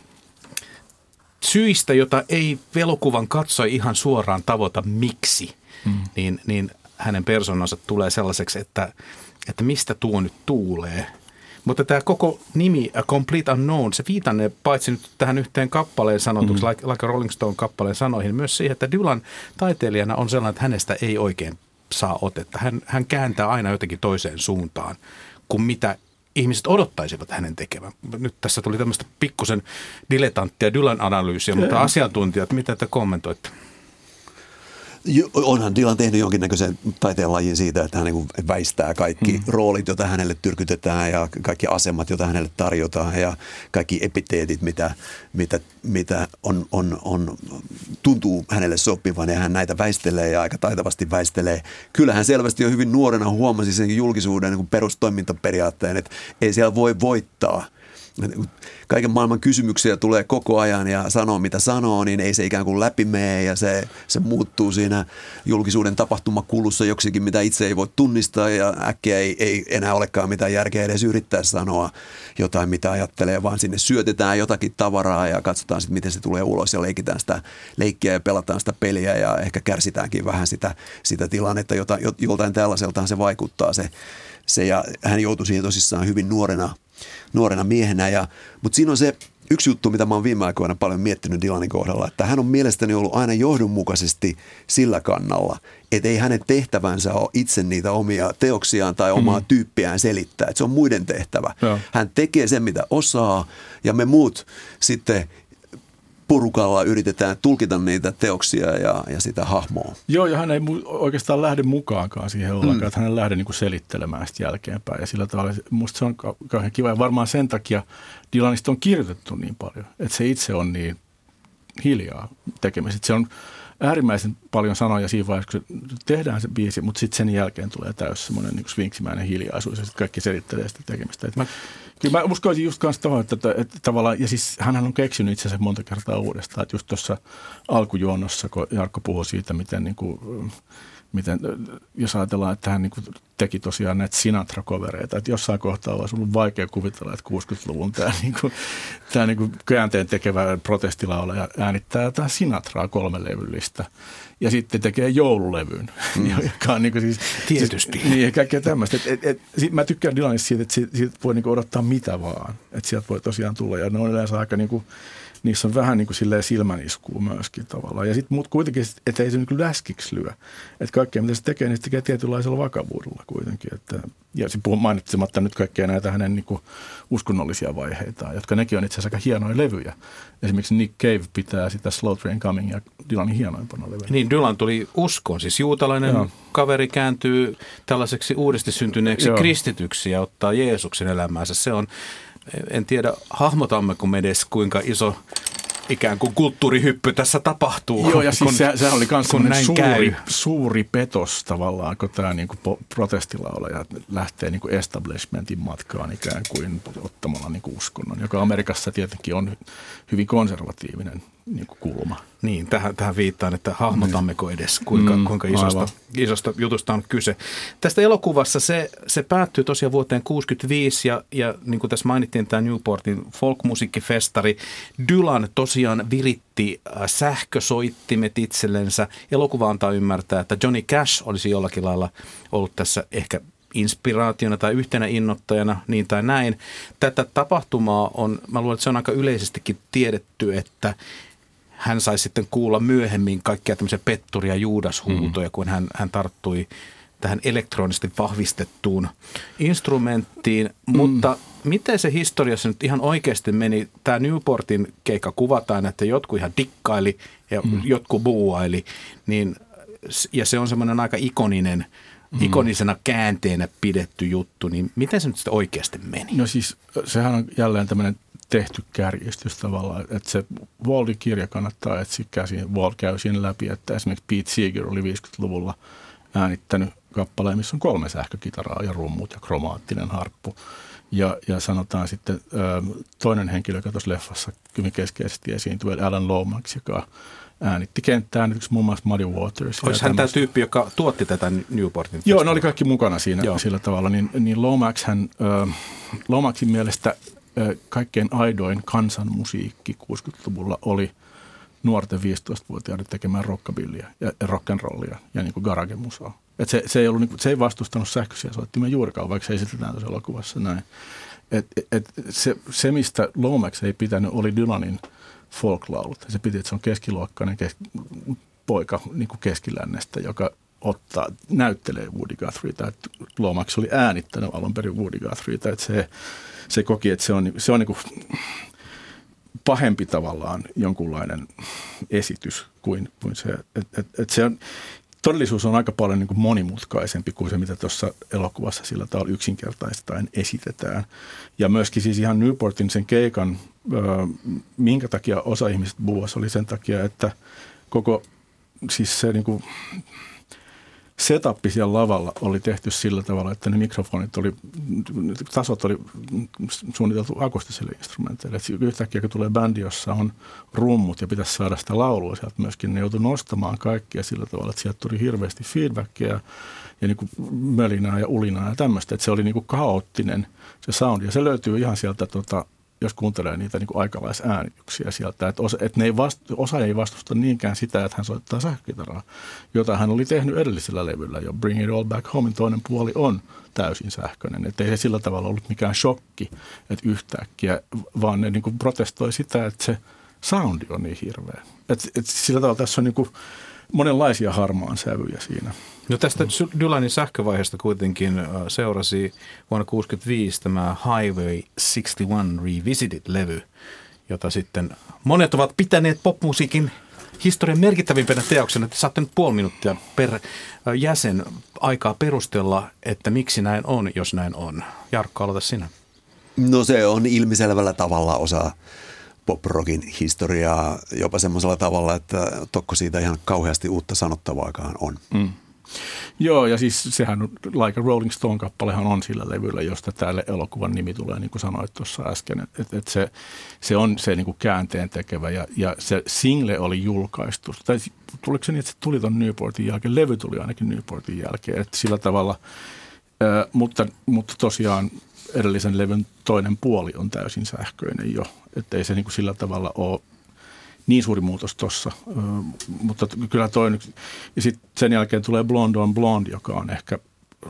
Speaker 2: syistä, jota ei elokuvan katsoja ihan suoraan tavoita miksi, mm. niin, niin hänen persoonansa tulee sellaiseksi, että että mistä tuo nyt tuulee. Mutta tämä koko nimi, A Complete Unknown, se viitannee paitsi nyt tähän yhteen kappaleen sanotuksi, mm. like, like a Rolling Stone kappaleen sanoihin, myös siihen, että Dylan taiteilijana on sellainen, että hänestä ei oikein saa otetta. Hän, hän kääntää aina jotenkin toiseen suuntaan kuin mitä ihmiset odottaisivat hänen tekevän. Nyt tässä tuli tämmöistä pikkusen dilettanttia Dylan-analyysiä, mutta asiantuntijat, mitä te kommentoitte?
Speaker 4: Onhan Dylan tehnyt jonkinnäköisen taiteenlajin siitä, että hän niin väistää kaikki hmm. roolit, joita hänelle tyrkytetään ja kaikki asemat, joita hänelle tarjotaan ja kaikki epiteetit, mitä, mitä, mitä on, on, on, tuntuu hänelle sopivan ja hän näitä väistelee ja aika taitavasti väistelee. Kyllä hän selvästi jo hyvin nuorena huomasi sen julkisuuden niin perustoimintaperiaatteen, että ei siellä voi voittaa. Kaiken maailman kysymyksiä tulee koko ajan ja sanoo mitä sanoo, niin ei se ikään kuin läpi mene ja se, se muuttuu siinä julkisuuden tapahtumakulussa joksikin, mitä itse ei voi tunnistaa ja äkkiä ei, ei enää olekaan mitään järkeä edes yrittää sanoa jotain, mitä ajattelee, vaan sinne syötetään jotakin tavaraa ja katsotaan sitten, miten se tulee ulos ja leikitään sitä leikkiä ja pelataan sitä peliä ja ehkä kärsitäänkin vähän sitä, sitä tilannetta, jota, joltain tällaiseltaan se vaikuttaa se, se ja hän joutui siihen tosissaan hyvin nuorena nuorena miehenä. Ja, mutta siinä on se yksi juttu, mitä mä oon viime aikoina paljon miettinyt Dylanin kohdalla, että hän on mielestäni ollut aina johdonmukaisesti sillä kannalla, että ei hänen tehtävänsä ole itse niitä omia teoksiaan tai omaa mm. tyyppiään selittää, että se on muiden tehtävä. Ja. Hän tekee sen, mitä osaa ja me muut sitten porukalla yritetään tulkita niitä teoksia ja, ja sitä hahmoa.
Speaker 3: Joo, ja hän ei oikeastaan lähde mukaankaan siihen ollenkaan, mm. että hän lähde niin kuin selittelemään sitä jälkeenpäin. Ja sillä tavalla musta se on kauhean kiva. Ja varmaan sen takia Dylanista on kirjoitettu niin paljon, että se itse on niin hiljaa tekemistä. Se on äärimmäisen paljon sanoja siinä vaiheessa, kun tehdään se biisi, mutta sitten sen jälkeen tulee täys semmoinen niin kuin svinksimäinen hiljaisuus ja sitten kaikki selittelee sitä tekemistä. Mä, kyllä mä uskoisin just kanssa tuohon, että, että, että tavallaan, ja siis hänhän on keksinyt itse asiassa monta kertaa uudestaan, että just tuossa alkujuonnossa, kun Jarkko puhui siitä, miten, niin kuin, miten jos ajatellaan, että hän niin kuin teki tosiaan näitä Sinatra-kovereita, että jossain kohtaa olisi ollut vaikea kuvitella, että kuusikymmentäluvun tämä, niin kuin, tämä niin kuin käänteen tekevä protestilaulaja äänittää jotain Sinatraa kolmelevyllistä ja sitten tekee joululevyn, mm. joka on niin kuin siis...
Speaker 2: Tietysti.
Speaker 3: Siis, niin, kaikkea tämmöistä. Et, et, et, mä tykkään Dylanista siitä, että siitä, siitä voi niin kuin odottaa mitä vaan, että sieltä voi tosiaan tulla ja ne on yleensä aika niin kuin, niissä on vähän niin kuin silleen silmäniskuu myöskin tavallaan. Ja sitten muut kuitenkin, että ei se niin kuin läskiksi lyö. Että kaikkea, mitä se tekee, niin se tekee tietynlaisella vakavuudella kuitenkin. Että, ja se mainitsematta nyt kaikkea näitä hänen niin kuin uskonnollisia vaiheitaan, jotka nekin on itse asiassa aika hienoja levyjä. Esimerkiksi Nick Cave pitää sitä Slow Train Coming ja Dylanin hienoimpana levyä. Niin,
Speaker 2: Dylan tuli uskoon. Siis juutalainen Joo. kaveri kääntyy tällaiseksi uudesti syntyneeksi Joo. kristityksi ja ottaa Jeesuksen elämäänsä. Se on... En tiedä, hahmotammeko me edes kuinka iso ikään kuin kulttuurihyppy tässä tapahtuu.
Speaker 3: Joo, ja siis kun, se, se oli myös suuri,
Speaker 2: käy.
Speaker 3: suuri petos tavallaan, kun tämä niin kuin protestilaulaja lähtee niin kuin establishmentin matkaan ikään kuin ottamalla niin kuin uskonnon, joka Amerikassa tietenkin on hyvin konservatiivinen niin kuin kulma.
Speaker 2: Niin, tähän, tähän viittaan, että hahmotammeko edes, kuinka, mm, kuinka isosta, isosta jutusta on kyse. Tästä elokuvassa se, se päättyy tosiaan vuoteen kuusikymmentäviisi ja, ja niin kuin tässä mainittiin tämä Newportin folkmusiikkifestari, Dylan tosiaan viritti sähkösoittimet itsellensä. Elokuva antaa ymmärtää, että Johnny Cash olisi jollakin lailla ollut tässä ehkä inspiraationa tai yhtenä innoittajana, niin tai näin. Tätä tapahtumaa on, mä luulen, että se on aika yleisestikin tiedetty, että hän sai sitten kuulla myöhemmin kaikkia tämmöisiä petturi- ja juudashuutoja, mm. kun hän, hän tarttui tähän elektronisesti vahvistettuun instrumenttiin. Mm. Mutta miten se historiassa nyt ihan oikeasti meni? Tämä Newportin keikka kuvataan, että jotkut ihan dikkaili ja mm. jotkut buuaili. Niin, ja se on semmoinen aika ikoninen, mm. ikonisena käänteenä pidetty juttu. Niin miten se nyt sitten oikeasti meni?
Speaker 3: No siis sehän on jälleen tämmöinen tehty kärjistys tavallaan, että se Waldin kirja kannattaa etsiä käsiin. Wald käy siinä läpi, että esimerkiksi Pete Seeger oli viisikymmentäluvulla äänittänyt kappaleen, missä on kolme sähkökitaraa ja rummut ja kromaattinen harppu. Ja, ja sanotaan sitten toinen henkilö, joka tuossa leffassa hyvin keskeisesti esiintyy, Alan Lomax, joka äänitti kenttääänityksi muun muassa Muddy Waters.
Speaker 2: Olisi hän tämä tyyppi, joka tuotti tätä Newportin?
Speaker 3: Joo, ne oli kaikki mukana siinä Joo. sillä tavalla. Niin, niin Lomax hän, äh, Lomaxin mielestä äh, kaikkein aidoin kansanmusiikki kuusikymmentäluvulla oli nuorten viisitoistavuotiaiden tekemään rockabillyä ja rock'n'rollia ja niin kuin garagemusaa. Et se, se, ei ollut, se ei vastustanut sähköisiä soittimia juurikaan, vaikka se esitetään tuossa elokuvassa näin. Et, et se, se, mistä Lomax ei pitänyt, oli Dylanin folklaulut. Se piti, että se on keskiluokkainen kes, poika niin kuin keskilännestä, joka ottaa, näyttelee Woody Guthrietä. Et Lomax oli äänittänyt alun perin Woody Guthrietä. Et se, se koki, että se on, se on niin kuin pahempi tavallaan jonkunlainen esitys kuin, kuin se, että et, et se on, todellisuus on aika paljon niin kuin monimutkaisempi kuin se, mitä tuossa elokuvassa sillä tavalla yksinkertaistaen esitetään. Ja myöskin siis ihan Newportin sen keikan, minkä takia osa ihmisistä buuasi, oli sen takia, että koko siis se niin kuin setup siellä lavalla oli tehty sillä tavalla, että ne mikrofonit oli, tasot oli suunniteltu akustisille instrumenteille. Et yhtäkkiä kun tulee bändi, jossa on rummut ja pitäisi saada sitä laulua sieltä myöskin, ne joutui nostamaan kaikkia sillä tavalla, että sieltä tuli hirveästi feedbackia ja niin kuin mölinää ja ulinaa ja tämmöistä. Että se oli niin kuin kaoottinen se sound ja se löytyy ihan sieltä tota, jos kuuntelee niitä niin kuin aikalaisäänityksiä sieltä, että osa, että ne ei vastu, osa ei vastusta niinkään sitä, että hän soittaa sähkökitaraa, jota hän oli tehnyt edellisellä levyllä jo. Bring It All Back Home, toinen puoli on täysin sähköinen. Että ei se sillä tavalla ollut mikään shokki, että yhtäkkiä, vaan ne niin kuin protestoi sitä, että se soundi on niin hirveä. Että, että sillä tavalla tässä on niin kuin monenlaisia harmaan sävyjä siinä.
Speaker 2: No tästä Dylanin sähkövaiheesta kuitenkin seurasi vuonna kuusikymmentäviisi tämä Highway kuusikymmentäyksi Revisited-levy, jota sitten monet ovat pitäneet popmusiikin historian merkittävimpänä teoksena. Että saatte nyt puoli minuuttia per jäsen aikaa perustella, että miksi näin on, jos näin on. Jarkko, aloita sinä.
Speaker 4: No se on ilmiselvällä tavalla osa pop-rockin historiaa, jopa semmoisella tavalla, että tokko siitä ihan kauheasti uutta sanottavaakaan on. Mm.
Speaker 3: Joo, ja siis sehän Like a Rolling Stone-kappalehan on sillä levyllä, josta täällä elokuvan nimi tulee, niin kuin sanoit tuossa äsken. Että et se, se on se niin kuin käänteen tekevä, ja, ja se single oli julkaistu. Tai tuliko se niin, että se tuli tuon Newportin jälkeen? Levy tuli ainakin Newportin jälkeen, että sillä tavalla. Ää, mutta, mutta tosiaan edellisen levyn toinen puoli on täysin sähköinen jo, että ei se niin kuin sillä tavalla ole niin suuri muutos tuossa, mutta kyllä toinen. Ja sitten sen jälkeen tulee Blonde on Blonde, joka on ehkä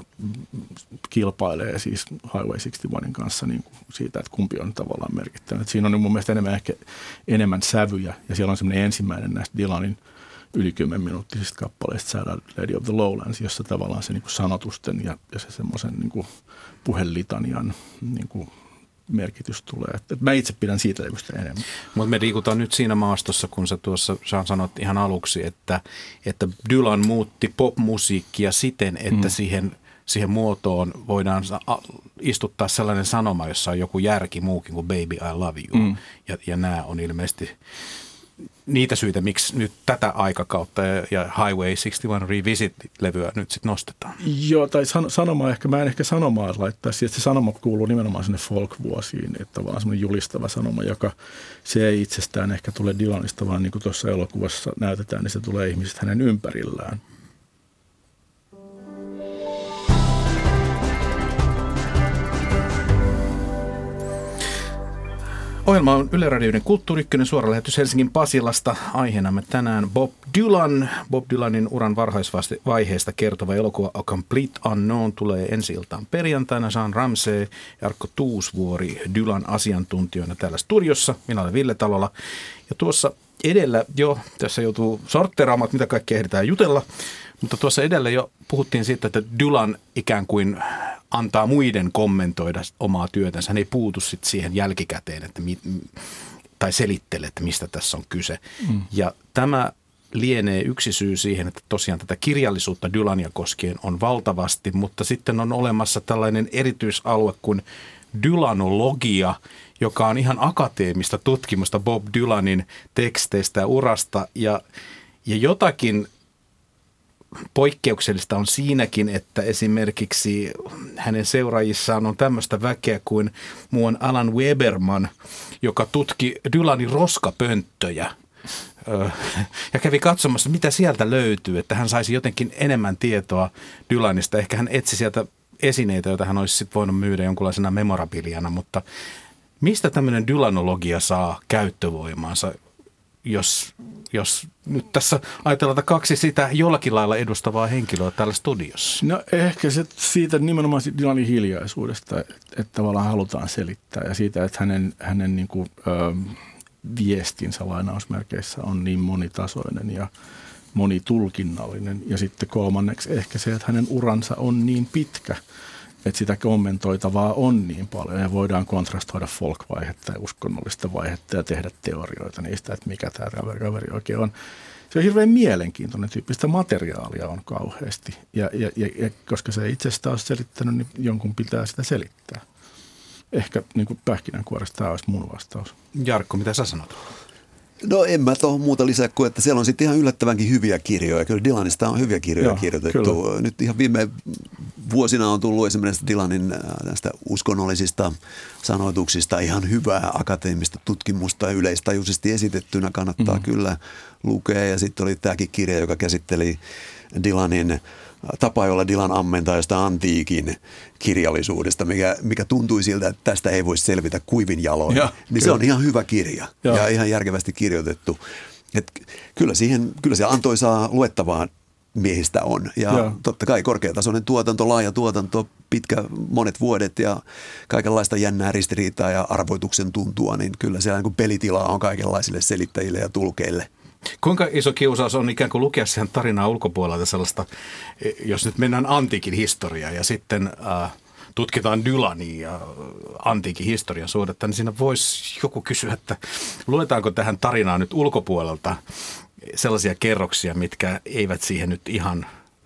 Speaker 3: kilpailee siis Highway kuusikymmentäyhden kanssa niin kuin siitä, että kumpi on tavallaan merkittävä. Et siinä on mun mielestä enemmän ehkä enemmän sävyjä, ja siellä on semmoinen ensimmäinen näistä Dylanin yli kymmenen minuuttisista kappaleista, Sad Lady of the Lowlands, jossa tavallaan se niin kuin sanotusten ja, ja se semmoisen niin kuin puhelitanian niin kuin merkitys tulee. Että mä itse pidän siitä levystä enemmän.
Speaker 2: Mutta me liikutaan nyt siinä maastossa, kun sä tuossa Jean sanot ihan aluksi, että, että Dylan muutti popmusiikkia siten, että mm. siihen, siihen muotoon voidaan istuttaa sellainen sanoma, jossa on joku järki muukin kuin Baby I Love You. Mm. Ja, ja nämä on ilmeisesti niitä syitä, miksi nyt tätä aikakautta ja, ja Highway kuusikymmentäyksi Revisit-levyä nyt sitten nostetaan.
Speaker 3: Joo, tai san- sanoma ehkä, mä en ehkä sanomaa laittaisi, että se sanoma kuuluu nimenomaan sinne folk-vuosiin, että vaan semmoinen julistava sanoma, joka se ei itsestään ehkä tule Dylanista, vaan niin kuin tuossa elokuvassa näytetään, niin se tulee ihmisistä hänen ympärillään.
Speaker 2: Ohjelma on Yle Radioiden Kulttuuri Ykkönen, suora lähetys Helsingin Pasilasta. Aiheenamme tänään Bob Dylan. Bob Dylanin uran varhaisvaiheesta kertova elokuva A Complete Unknown tulee ensi-iltaan perjantaina. Jean Ramsey ja Arkko Tuusvuori Dylan asiantuntijoina täällä studiossa. Minä olen Ville Talola. Ja tuossa edellä jo, tässä joutuu sortteraamaan, mitä kaikkea ehditään jutella, mutta tuossa edellä jo puhuttiin siitä, että Dylan ikään kuin antaa muiden kommentoida omaa työtänsä. Hän ei puutu sitten siihen jälkikäteen, että mi, tai selittele, että mistä tässä on kyse. Mm. Ja tämä lienee yksi syy siihen, että tosiaan tätä kirjallisuutta Dylania koskien on valtavasti, mutta sitten on olemassa tällainen erityisalue kuin dylanologia, joka on ihan akateemista tutkimusta Bob Dylanin teksteistä ja urasta, ja, ja jotakin poikkeuksellista on siinäkin, että esimerkiksi hänen seuraajissaan on tämmöistä väkeä kuin muuan Alan Weberman, joka tutki Dylanin roskapönttöjä ja kävi katsomassa, mitä sieltä löytyy, että hän saisi jotenkin enemmän tietoa Dylanista. Ehkä hän etsi sieltä esineitä, joita hän olisi sitten voinut myydä jonkunlaisena memorabiliana, mutta mistä tämmöinen dylanologia saa käyttövoimaansa? Jos, jos nyt tässä ajatellaan kaksi sitä jollakin lailla edustavaa henkilöä täällä studiossa.
Speaker 3: No ehkä se siitä nimenomaan Dylanin hiljaisuudesta, että, että tavallaan halutaan selittää ja siitä, että hänen, hänen niin kuin, ö, viestinsä lainausmerkeissä on niin monitasoinen ja monitulkinnallinen. Ja sitten kolmanneksi ehkä se, että hänen uransa on niin pitkä, että sitä kommentoitavaa on niin paljon ja voidaan kontrastoida folk-vaihetta ja uskonnollista vaihetta ja tehdä teorioita niistä, että mikä tämä kaveri oikein on. Se on hirveän mielenkiintoinen tyyppistä materiaalia on kauheasti ja, ja, ja, ja koska se itsestä olisi selittänyt, niin jonkun pitää sitä selittää. Ehkä niin kuin pähkinänkuoresta tämä olisi mun vastaus.
Speaker 2: Jarkko, mitä sä sanot?
Speaker 4: No en mä tuohon muuta lisää kuin, että siellä on sitten ihan yllättävänkin hyviä kirjoja. Kyllä Dylanista on hyviä kirjoja Joo, kirjoitettu. Kyllä. Nyt ihan viime vuosina on tullut esimerkiksi Dylanin näistä uskonnollisista sanoituksista ihan hyvää akateemista tutkimusta ja yleistajuisesti esitettynä kannattaa mm. kyllä lukea. Ja sitten oli tämäkin kirja, joka käsitteli Dylanin tapa, jolla Dylan ammentaa jostain antiikin kirjallisuudesta, mikä, mikä tuntui siltä, että tästä ei voi selvitä kuivin jaloin. Ja, niin kyllä. Se on ihan hyvä kirja ja, ja ihan järkevästi kirjoitettu. Et kyllä, siihen, kyllä se antoisaa luettavaa miehistä on. Ja, ja totta kai korkeatasoinen tuotanto, laaja tuotanto, pitkä monet vuodet ja kaikenlaista jännää ristiriitaa ja arvoituksen tuntua, niin kyllä siellä niin kuin pelitilaa on kaikenlaisille selittäjille ja tulkeille.
Speaker 2: Kuinka iso kiusaus on ikään kuin lukea siihen tarinaa ulkopuolelta sellaista, jos nyt mennään antiikin historiaan ja sitten äh, tutkitaan Dylania ja antiikin historian suhdetta, niin siinä voisi joku kysyä, että luetaanko tähän tarinaan nyt ulkopuolelta sellaisia kerroksia, mitkä eivät siihen nyt ihan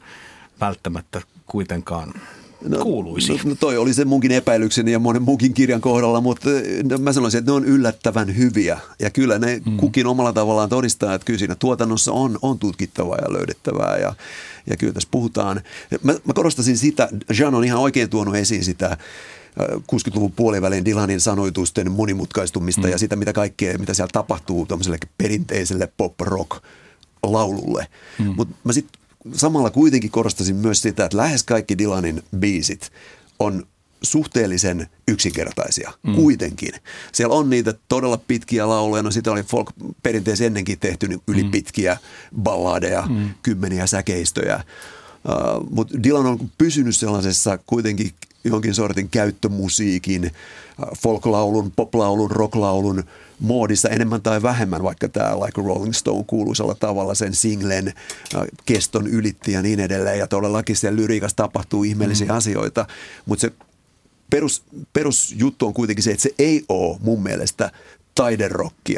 Speaker 2: välttämättä kuitenkaan
Speaker 4: No,
Speaker 2: kuuluisi.
Speaker 4: No, no toi oli se munkin epäilykseni ja monen munkin kirjan kohdalla, mutta mä sanoisin, että ne on yllättävän hyviä. Ja kyllä ne mm. kukin omalla tavallaan todistaa, että kyllä siinä tuotannossa on, on tutkittavaa ja löydettävää. Ja, ja kyllä tässä puhutaan. Mä, mä korostasin sitä, Jean on ihan oikein tuonut esiin sitä kuusikymmentäluvun puolivälin Dylanin sanoitusten monimutkaistumista mm. ja sitä, mitä kaikkea, mitä siellä tapahtuu tuollaiselle perinteiselle pop-rock-laululle. Mm. Mutta mä sitten samalla kuitenkin korostasin myös sitä, että lähes kaikki Dylanin biisit on suhteellisen yksinkertaisia mm. kuitenkin. Siellä on niitä todella pitkiä lauluja, no sitä oli folk perinteisesti ennenkin tehty niin ylipitkiä balladeja, mm. kymmeniä säkeistöjä, uh, mutta Dylan on pysynyt sellaisessa kuitenkin jonkin sortin käyttömusiikin, uh, folklaulun, poplaulun, rocklaulun moodissa enemmän tai vähemmän, vaikka tämä Like a Rolling Stone kuuluisella tavalla sen singlen äh, keston ylitti ja niin edelleen. Ja todellakin siellä lyriikassa tapahtuu ihmeellisiä mm. asioita, mutta se perus, perusjuttu on kuitenkin se, että se ei ole mun mielestä taiderokkia,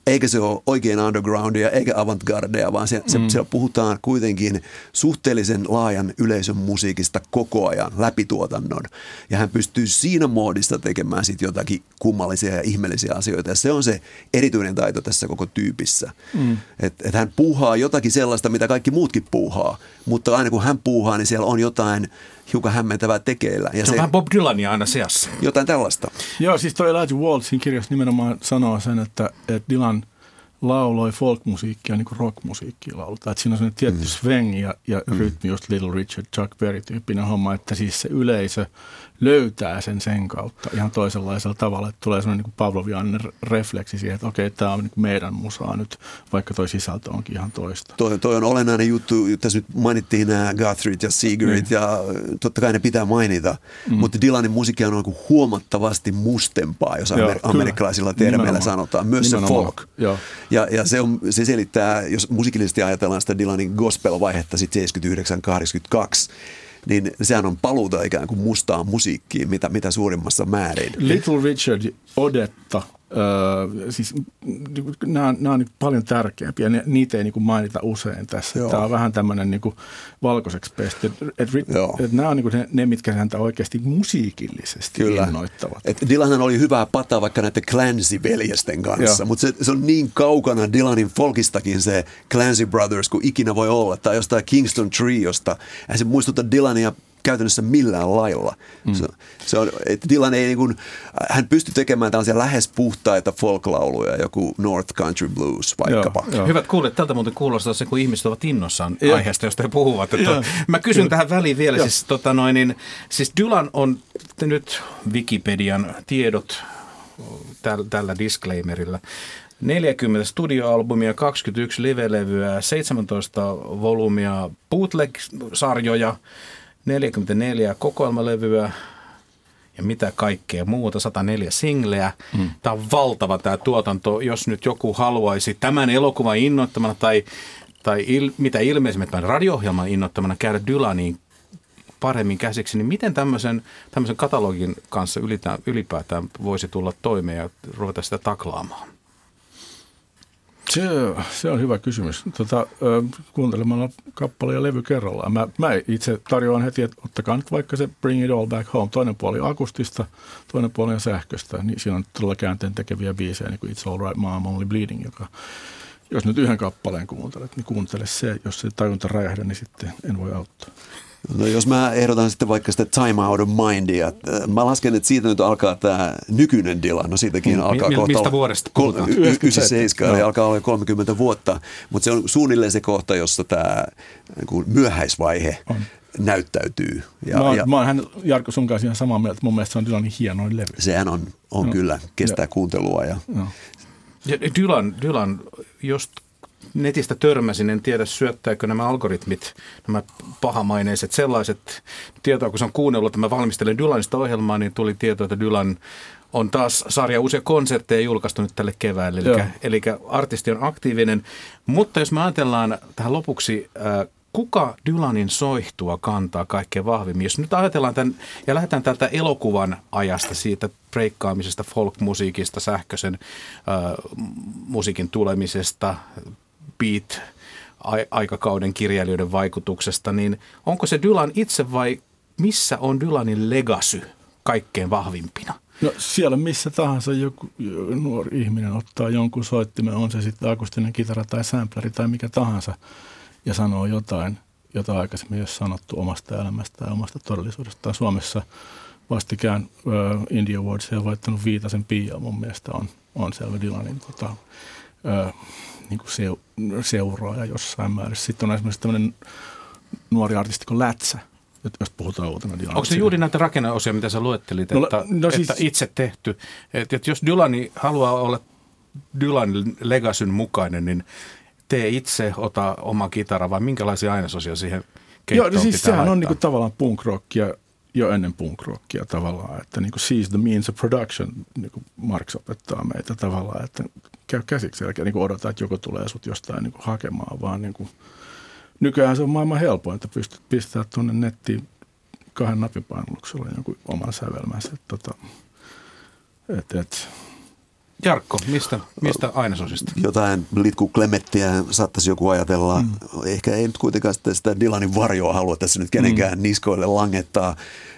Speaker 4: eikä se ole oikein undergroundia eikä avantgardea, vaan se, se, mm. siellä puhutaan kuitenkin suhteellisen laajan yleisön musiikista koko ajan, läpituotannon. Ja hän pystyy siinä moodissa tekemään sit jotakin kummallisia ja ihmeellisiä asioita. Ja se on se erityinen taito tässä koko tyypissä. Mm. Että et hän puuhaa jotakin sellaista, mitä kaikki muutkin puuhaa, mutta aina kun hän puuhaa, niin siellä on jotain hiukan hämmentävää tekeillä. Ja
Speaker 2: se on se, vähän Bob Dylania aina seassa.
Speaker 4: Jotain tällaista.
Speaker 3: Joo, siis toi Elijah Waltsin kirjassa nimenomaan sanoo sen, että, että Dylan lauloi folkmusiikkia niin kuin rockmusiikkia lauletaan. Että siinä on sellainen tietty mm. sväng ja, ja mm. rytmi, just Little Richard, Chuck Berry-tyyppinen homma, että siis se yleisö löytää sen sen kautta ihan toisenlaisella tavalla, että tulee sellainen niin kuin pavloviainen refleksi siihen, että okei, tämä on niin kuin meidän musaa nyt, vaikka toi sisältö onkin ihan toista.
Speaker 4: Toi, toi on olennainen juttu, tässä nyt mainittiin nämä Guthrie ja Seegerit mm. ja totta kai ne pitää mainita, mm. mutta Dylanin musiikki on niin huomattavasti mustempaa, jos Joo, amer- amerikkalaisilla termeillä sanotaan, myös nimenomaan. Se folk. Joo. Ja, ja se, on, se selittää, jos musiikillisesti ajatellaan sitä Dylanin gospel-vaihetta sitten seitsemänkymmentäyhdeksän kahdeksankymmentäkaksi, niin sehän on paluuta ikään kuin mustaan musiikkiin, mitä, mitä suurimmassa määrin.
Speaker 3: Little Richard, Odetta, Öö, siis nämä, nämä on niin paljon tärkeämpiä, niitä ei niin kuin mainita usein tässä. Joo. Tämä on vähän tämmöinen niin kuin valkoiseksi pesty. Et, et, et nämä on niin kuin ne, ne, mitkä häntä oikeasti musiikillisesti Kyllä. innoittavat.
Speaker 4: Et Dylan oli hyvää pataa vaikka näiden Clancy-veljesten kanssa, mutta se, se on niin kaukana Dylanin folkistakin se Clancy Brothers kuin ikinä voi olla, tai jostain Kingston Triosta. Ja se muistuttaa Dylania käytännössä millään lailla. Mm. Se, se on, että Dylan ei niin kuin, hän pystyi tekemään tällaisia lähes puhtaita folklauluja, joku North Country Blues vaikkapa.
Speaker 2: Joo, joo. Hyvät kuulijat, tältä muuten kuulostaa se, kun ihmiset ovat innossaan ja. aiheesta, josta he puhuvat. Että mä kysyn Kyllä. tähän väliin vielä, siis, tota noin, niin, siis Dylan on nyt Wikipedian tiedot täl, tällä disclaimerilla. neljäkymmentä studioalbumia, kaksikymmentäyksi live-levyä, seitsemäntoista volyymia bootleg-sarjoja, neljäkymmentäneljä kokoelmalevyä ja mitä kaikkea muuta, sata neljä singleä. Mm. Tämä on valtava tämä tuotanto, jos nyt joku haluaisi tämän elokuvan innoittamana tai, tai il, mitä ilmeisimmät tämän radio-ohjelman innoittamana käydä Dylaniin paremmin käsiksi, niin miten tämmöisen, tämmöisen katalogin kanssa ylipäätään, ylipäätään voisi tulla toimeen ja ruveta sitä taklaamaan?
Speaker 3: Se, se on hyvä kysymys. Tota, kuuntelemalla kappale ja levy kerrallaan. Mä, mä itse tarjoan heti, että ottakaa nyt vaikka se Bring It All Back Home. Toinen puoli akustista, toinen puoli on sähköstä. Niin siinä on todella käänteen tekeviä biisejä, niin kuin It's All Right Mom, Only Bleeding, joka jos nyt yhden kappaleen kuuntelet, niin kuuntele se. Jos se tajunta räjähdä, niin sitten en voi auttaa.
Speaker 4: No jos mä ehdotan sitten vaikka sitä Time Out of Mindia, mä lasken, että siitä nyt alkaa tämä nykyinen Dylan, no siitäkin mm, alkaa
Speaker 2: mi,
Speaker 4: kohta
Speaker 2: mistä vuodesta
Speaker 4: puhutaan? yhdeksänkymmentäseitsemän, eli alkaa olla kolmekymmentä vuotta, mutta se on suunnilleen se kohta, jossa tämä niin myöhäisvaihe on. näyttäytyy.
Speaker 3: Ja, mä, oon, ja, mä oon hän, Jarkko, sun kanssa ihan samaa mieltä, mun mielestä se on Dylanin hienoin levy.
Speaker 4: Sehän on, on no. kyllä, kestää ja. kuuntelua. Ja. No.
Speaker 2: Ja Dylan, Dylan, jos netistä törmäsin, en tiedä syöttääkö nämä algoritmit, nämä pahamaineiset sellaiset tietoa, kun se on kuunnellut, että mä valmistelen Dylanista ohjelmaa, niin tuli tieto, että Dylan on taas sarja uusia konsertteja julkaistu nyt tälle keväälle, eli, eli artisti on aktiivinen, mutta jos me ajatellaan tähän lopuksi, äh, kuka Dylanin soihtua kantaa kaikkein vahvimmin? Jos nyt ajatellaan tämän, ja lähdetään tältä elokuvan ajasta, siitä breikkaamisesta, folk-musiikista, sähköisen äh, musiikin tulemisesta, beat-aikakauden kirjailijoiden vaikutuksesta, niin onko se Dylan itse vai missä on Dylanin legacy kaikkein vahvimpina?
Speaker 3: No siellä missä tahansa joku nuori ihminen ottaa jonkun soittimen, on se sitten akustinen kitara tai sampleri tai mikä tahansa, ja sanoo jotain, jota aikaisemmin ei ole sanottu omasta elämästä ja omasta todellisuudestaan. Suomessa vastikään uh, Indie Awards on voittanut Viitasen Pia, mun mielestä on, on selvä Dylanin tota, uh, niin kuin seu, seuraaja jossain määrin. Sitten on esimerkiksi tämmöinen nuori artisti kuin Lätsä, jos puhutaan uutena Dylanista.
Speaker 2: Onko se juuri näitä rakenneosia, mitä sä luettelit, no, että, no siis, että itse tehty? Että, että jos Dylani haluaa olla Dylanin legacyn mukainen, niin tee itse, ota oma kitara, vai minkälaisia ainesosia siihen keittoon?
Speaker 3: Joo, no siis sehän
Speaker 2: laittaa?
Speaker 3: on niin kuin tavallaan punk-rockia jo ennen punk-rockia tavallaan, että niin kuin seize the means of production, niin kuin Marx opettaa meitä tavallaan, että käy käsiksi, eli niin kuin odota, että joku tulee sut jostain niin kuin hakemaan, vaan niin kuin, nykyään se on maailman helpoin, että pystyt pistämään tuonne nettiin kahden napinpainalluksella jonkun oman sävelmänsä. Tota, et, et,
Speaker 2: Jarkko, mistä, mistä ainesosista?
Speaker 4: Jotain Litku Clementtiä saattaisi joku ajatella. Mm. Ehkä ei nyt kuitenkaan sitä Dylanin varjoa halua tässä nyt kenenkään mm. niskoille langettaa.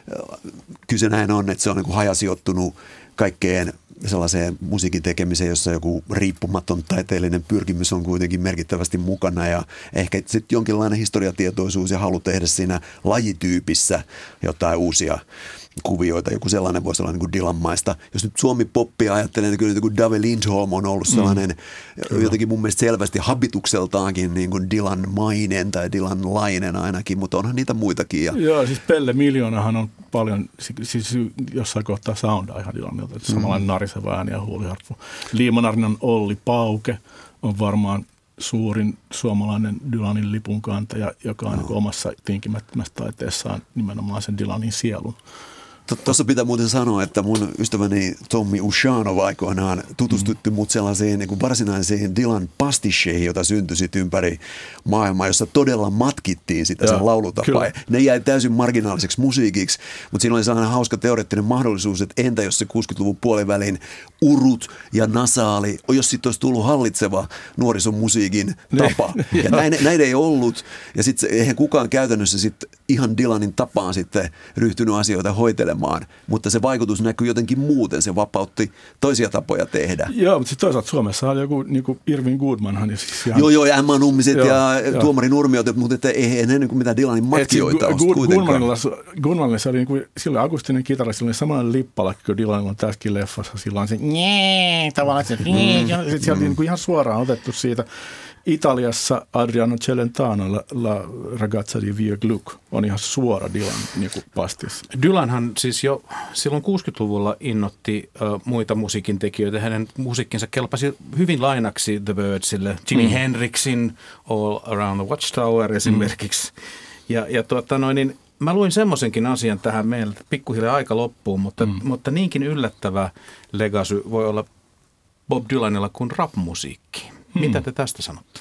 Speaker 4: Kyse näin on, että se on niin kuin hajasijoittunut kaikkeen sellaiseen musiikin tekemiseen, jossa joku riippumaton taiteellinen pyrkimys on kuitenkin merkittävästi mukana ja ehkä sitten jonkinlainen historiatietoisuus ja halu tehdä siinä lajityypissä jotain uusia kuvioita. Joku sellainen voisi olla niin kuin Dylan-maista. Jos nyt Suomi-poppia ajattelee, niin kyllä joku Dave Lindholm on ollut sellainen mm. jotenkin mun mielestä selvästi habitukseltaankin niin kuin Dylan-mainen tai Dylan-lainen ainakin, mutta onhan niitä muitakin. Ja
Speaker 3: joo, siis Pelle Miljoonahan on paljon, siis jossain kohtaa soundaa ihan Dylanilta, samanlainen mm. nariseva ääni ja huuliharppu. Liimanarinan Olli Pauke on varmaan suurin suomalainen Dylanin lipunkantaja, joka on no. niin omassa tinkimättömässä taiteessaan nimenomaan sen Dylanin sielun.
Speaker 4: Tuossa pitää muuten sanoa, että mun ystäväni Tommi Ushanov aikoinaan tutustutti mm. mut sellaisiin niin kuin varsinaisiin Dylan pastisheihin, jota syntyi sit ympäri maailmaa, jossa todella matkittiin sitä sen laulutapaa. Ne jäi täysin marginaaliseksi musiikiksi, mutta siinä oli sellainen hauska teoreettinen mahdollisuus, että entä jos se kuusikymmentäluvun puolivälin urut ja nasaali, jos sitten olisi tullut hallitseva nuorison musiikin tapa. Ja näin, näin ei ollut. Ja sitten eihän kukaan käytännössä sit ihan Dylanin tapaan sitten ryhtynyt asioita hoitelemaan, mutta se vaikutus näkyy jotenkin muuten. Se vapautti toisia tapoja tehdä.
Speaker 3: Joo, mutta sitten toisaalta Suomessa oli joku niin kuin Irvin Goodmanhan. Ja siis ihan...
Speaker 4: Joo, joo, ja Emma Nummiset joo, ja joo. Tuomari Nurmiot, mutta että ei ennen niin kuin mitään Dylanin matkijoita ole kuitenkaan.
Speaker 3: Goodmanilla se oli niin kuin, silloin akustinen kitara, sillä oli samanlainen lippalakki kuin Dylanilla on tässäkin leffassa. Sillä on se njee, tavallaan se njee, ja sitten sieltä oli niin kuin ihan suoraan otettu siitä. Italiassa Adriano Celentano, La, La Ragazza di Via Gluck, on ihan suora Dylan niin kuin pastis.
Speaker 2: Dylanhan siis jo silloin kuusikymmentäluvulla innoitti uh, muita musiikin tekijöitä. Hänen musiikkinsa kelpasi hyvin lainaksi The Birdsille. Jimi mm. Hendrixin All Around the Watchtower esimerkiksi. Mm. Ja, ja tuota noin, niin mä luin semmoisenkin asian tähän meille, pikkuhiljaa aika loppuun, mutta, mm. mutta niinkin yllättävä legacy voi olla Bob Dylanilla kuin rap-musiikki. Mitä te tästä sanotte?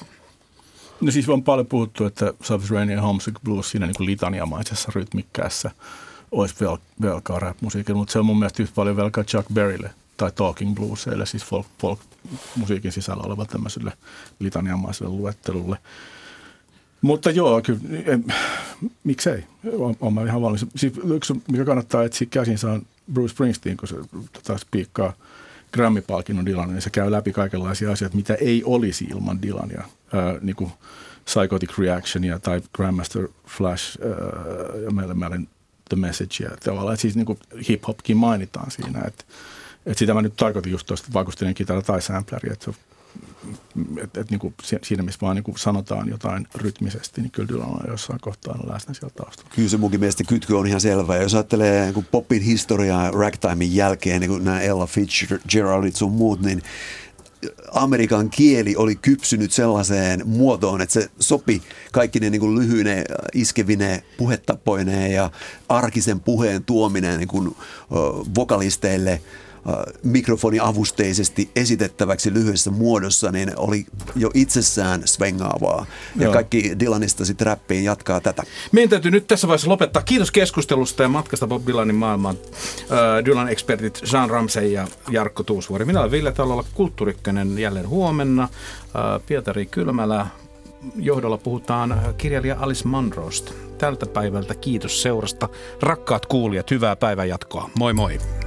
Speaker 3: No siis on paljon puhuttu, että Surface Rain ja Homesick Blues siinä niin kuin litaniamaisessa rytmikkäässä olisi vel- velkaa rap-musiikille, mutta se on mun mielestä yhtä paljon velkaa Chuck Berrylle tai Talking Bluesille, siis folk, folk-musiikin sisällä oleva tämmöiselle litaniamaiselle luettelulle. Mutta joo, kyllä, en, miksei, on, on mä ihan valmis. Siis yksi, mikä kannattaa etsiä käsinsä on Bruce Springsteen, kun se tota, spiikkaa Grammy-palkinnon Dylanin, niin se käy läpi kaikenlaisia asioita, mitä ei olisi ilman Dylania, ää, niin kuin Psychotic Reactionia tai Grandmaster Flash ää, ja Melle Mellen The Message. Ja tavallaan, että siis niin kuin hip-hopkin mainitaan siinä, että, että sitä mä nyt tarkoitin just tuosta vaikustinen kitara tai sampleri, että, että, että niin kuin siinä, missä vaan niin kuin sanotaan jotain rytmisesti, niin kyllä Dylan on jossain kohtaa läsnä sieltä taustalla.
Speaker 4: Kyllä se munkin mielestä kytky on ihan selvä. Jos ajattelee niin popin historiaa ragtimen jälkeen, niin kuin nämä Ella Fitzgeraldit sun muut, niin Amerikan kieli oli kypsynyt sellaiseen muotoon, että se sopi kaikki ne niin kuin lyhyine, iskevine puhetapoineen ja arkisen puheen tuominen niin kuin, uh, vokalisteille mikrofoniavusteisesti esitettäväksi lyhyessä muodossa, niin oli jo itsessään svengaavaa. Ja joo. Kaikki Dylanista sitten räppiin jatkaa tätä.
Speaker 2: Meidän täytyy nyt tässä vaiheessa lopettaa. Kiitos keskustelusta ja matkasta Bob Dylanin maailmaan. Uh, Dylan-ekspertit Jean Ramsey ja Jarkko Tuusvuori. Minä olen Ville Talolla, Kulttuuri Ykkönen jälleen huomenna. Uh, Pietari Kylmälä. Johdolla puhutaan kirjailija Alice Munrosta. Tältä päivältä kiitos seurasta. Rakkaat kuulijat, hyvää päivänjatkoa. Moi moi!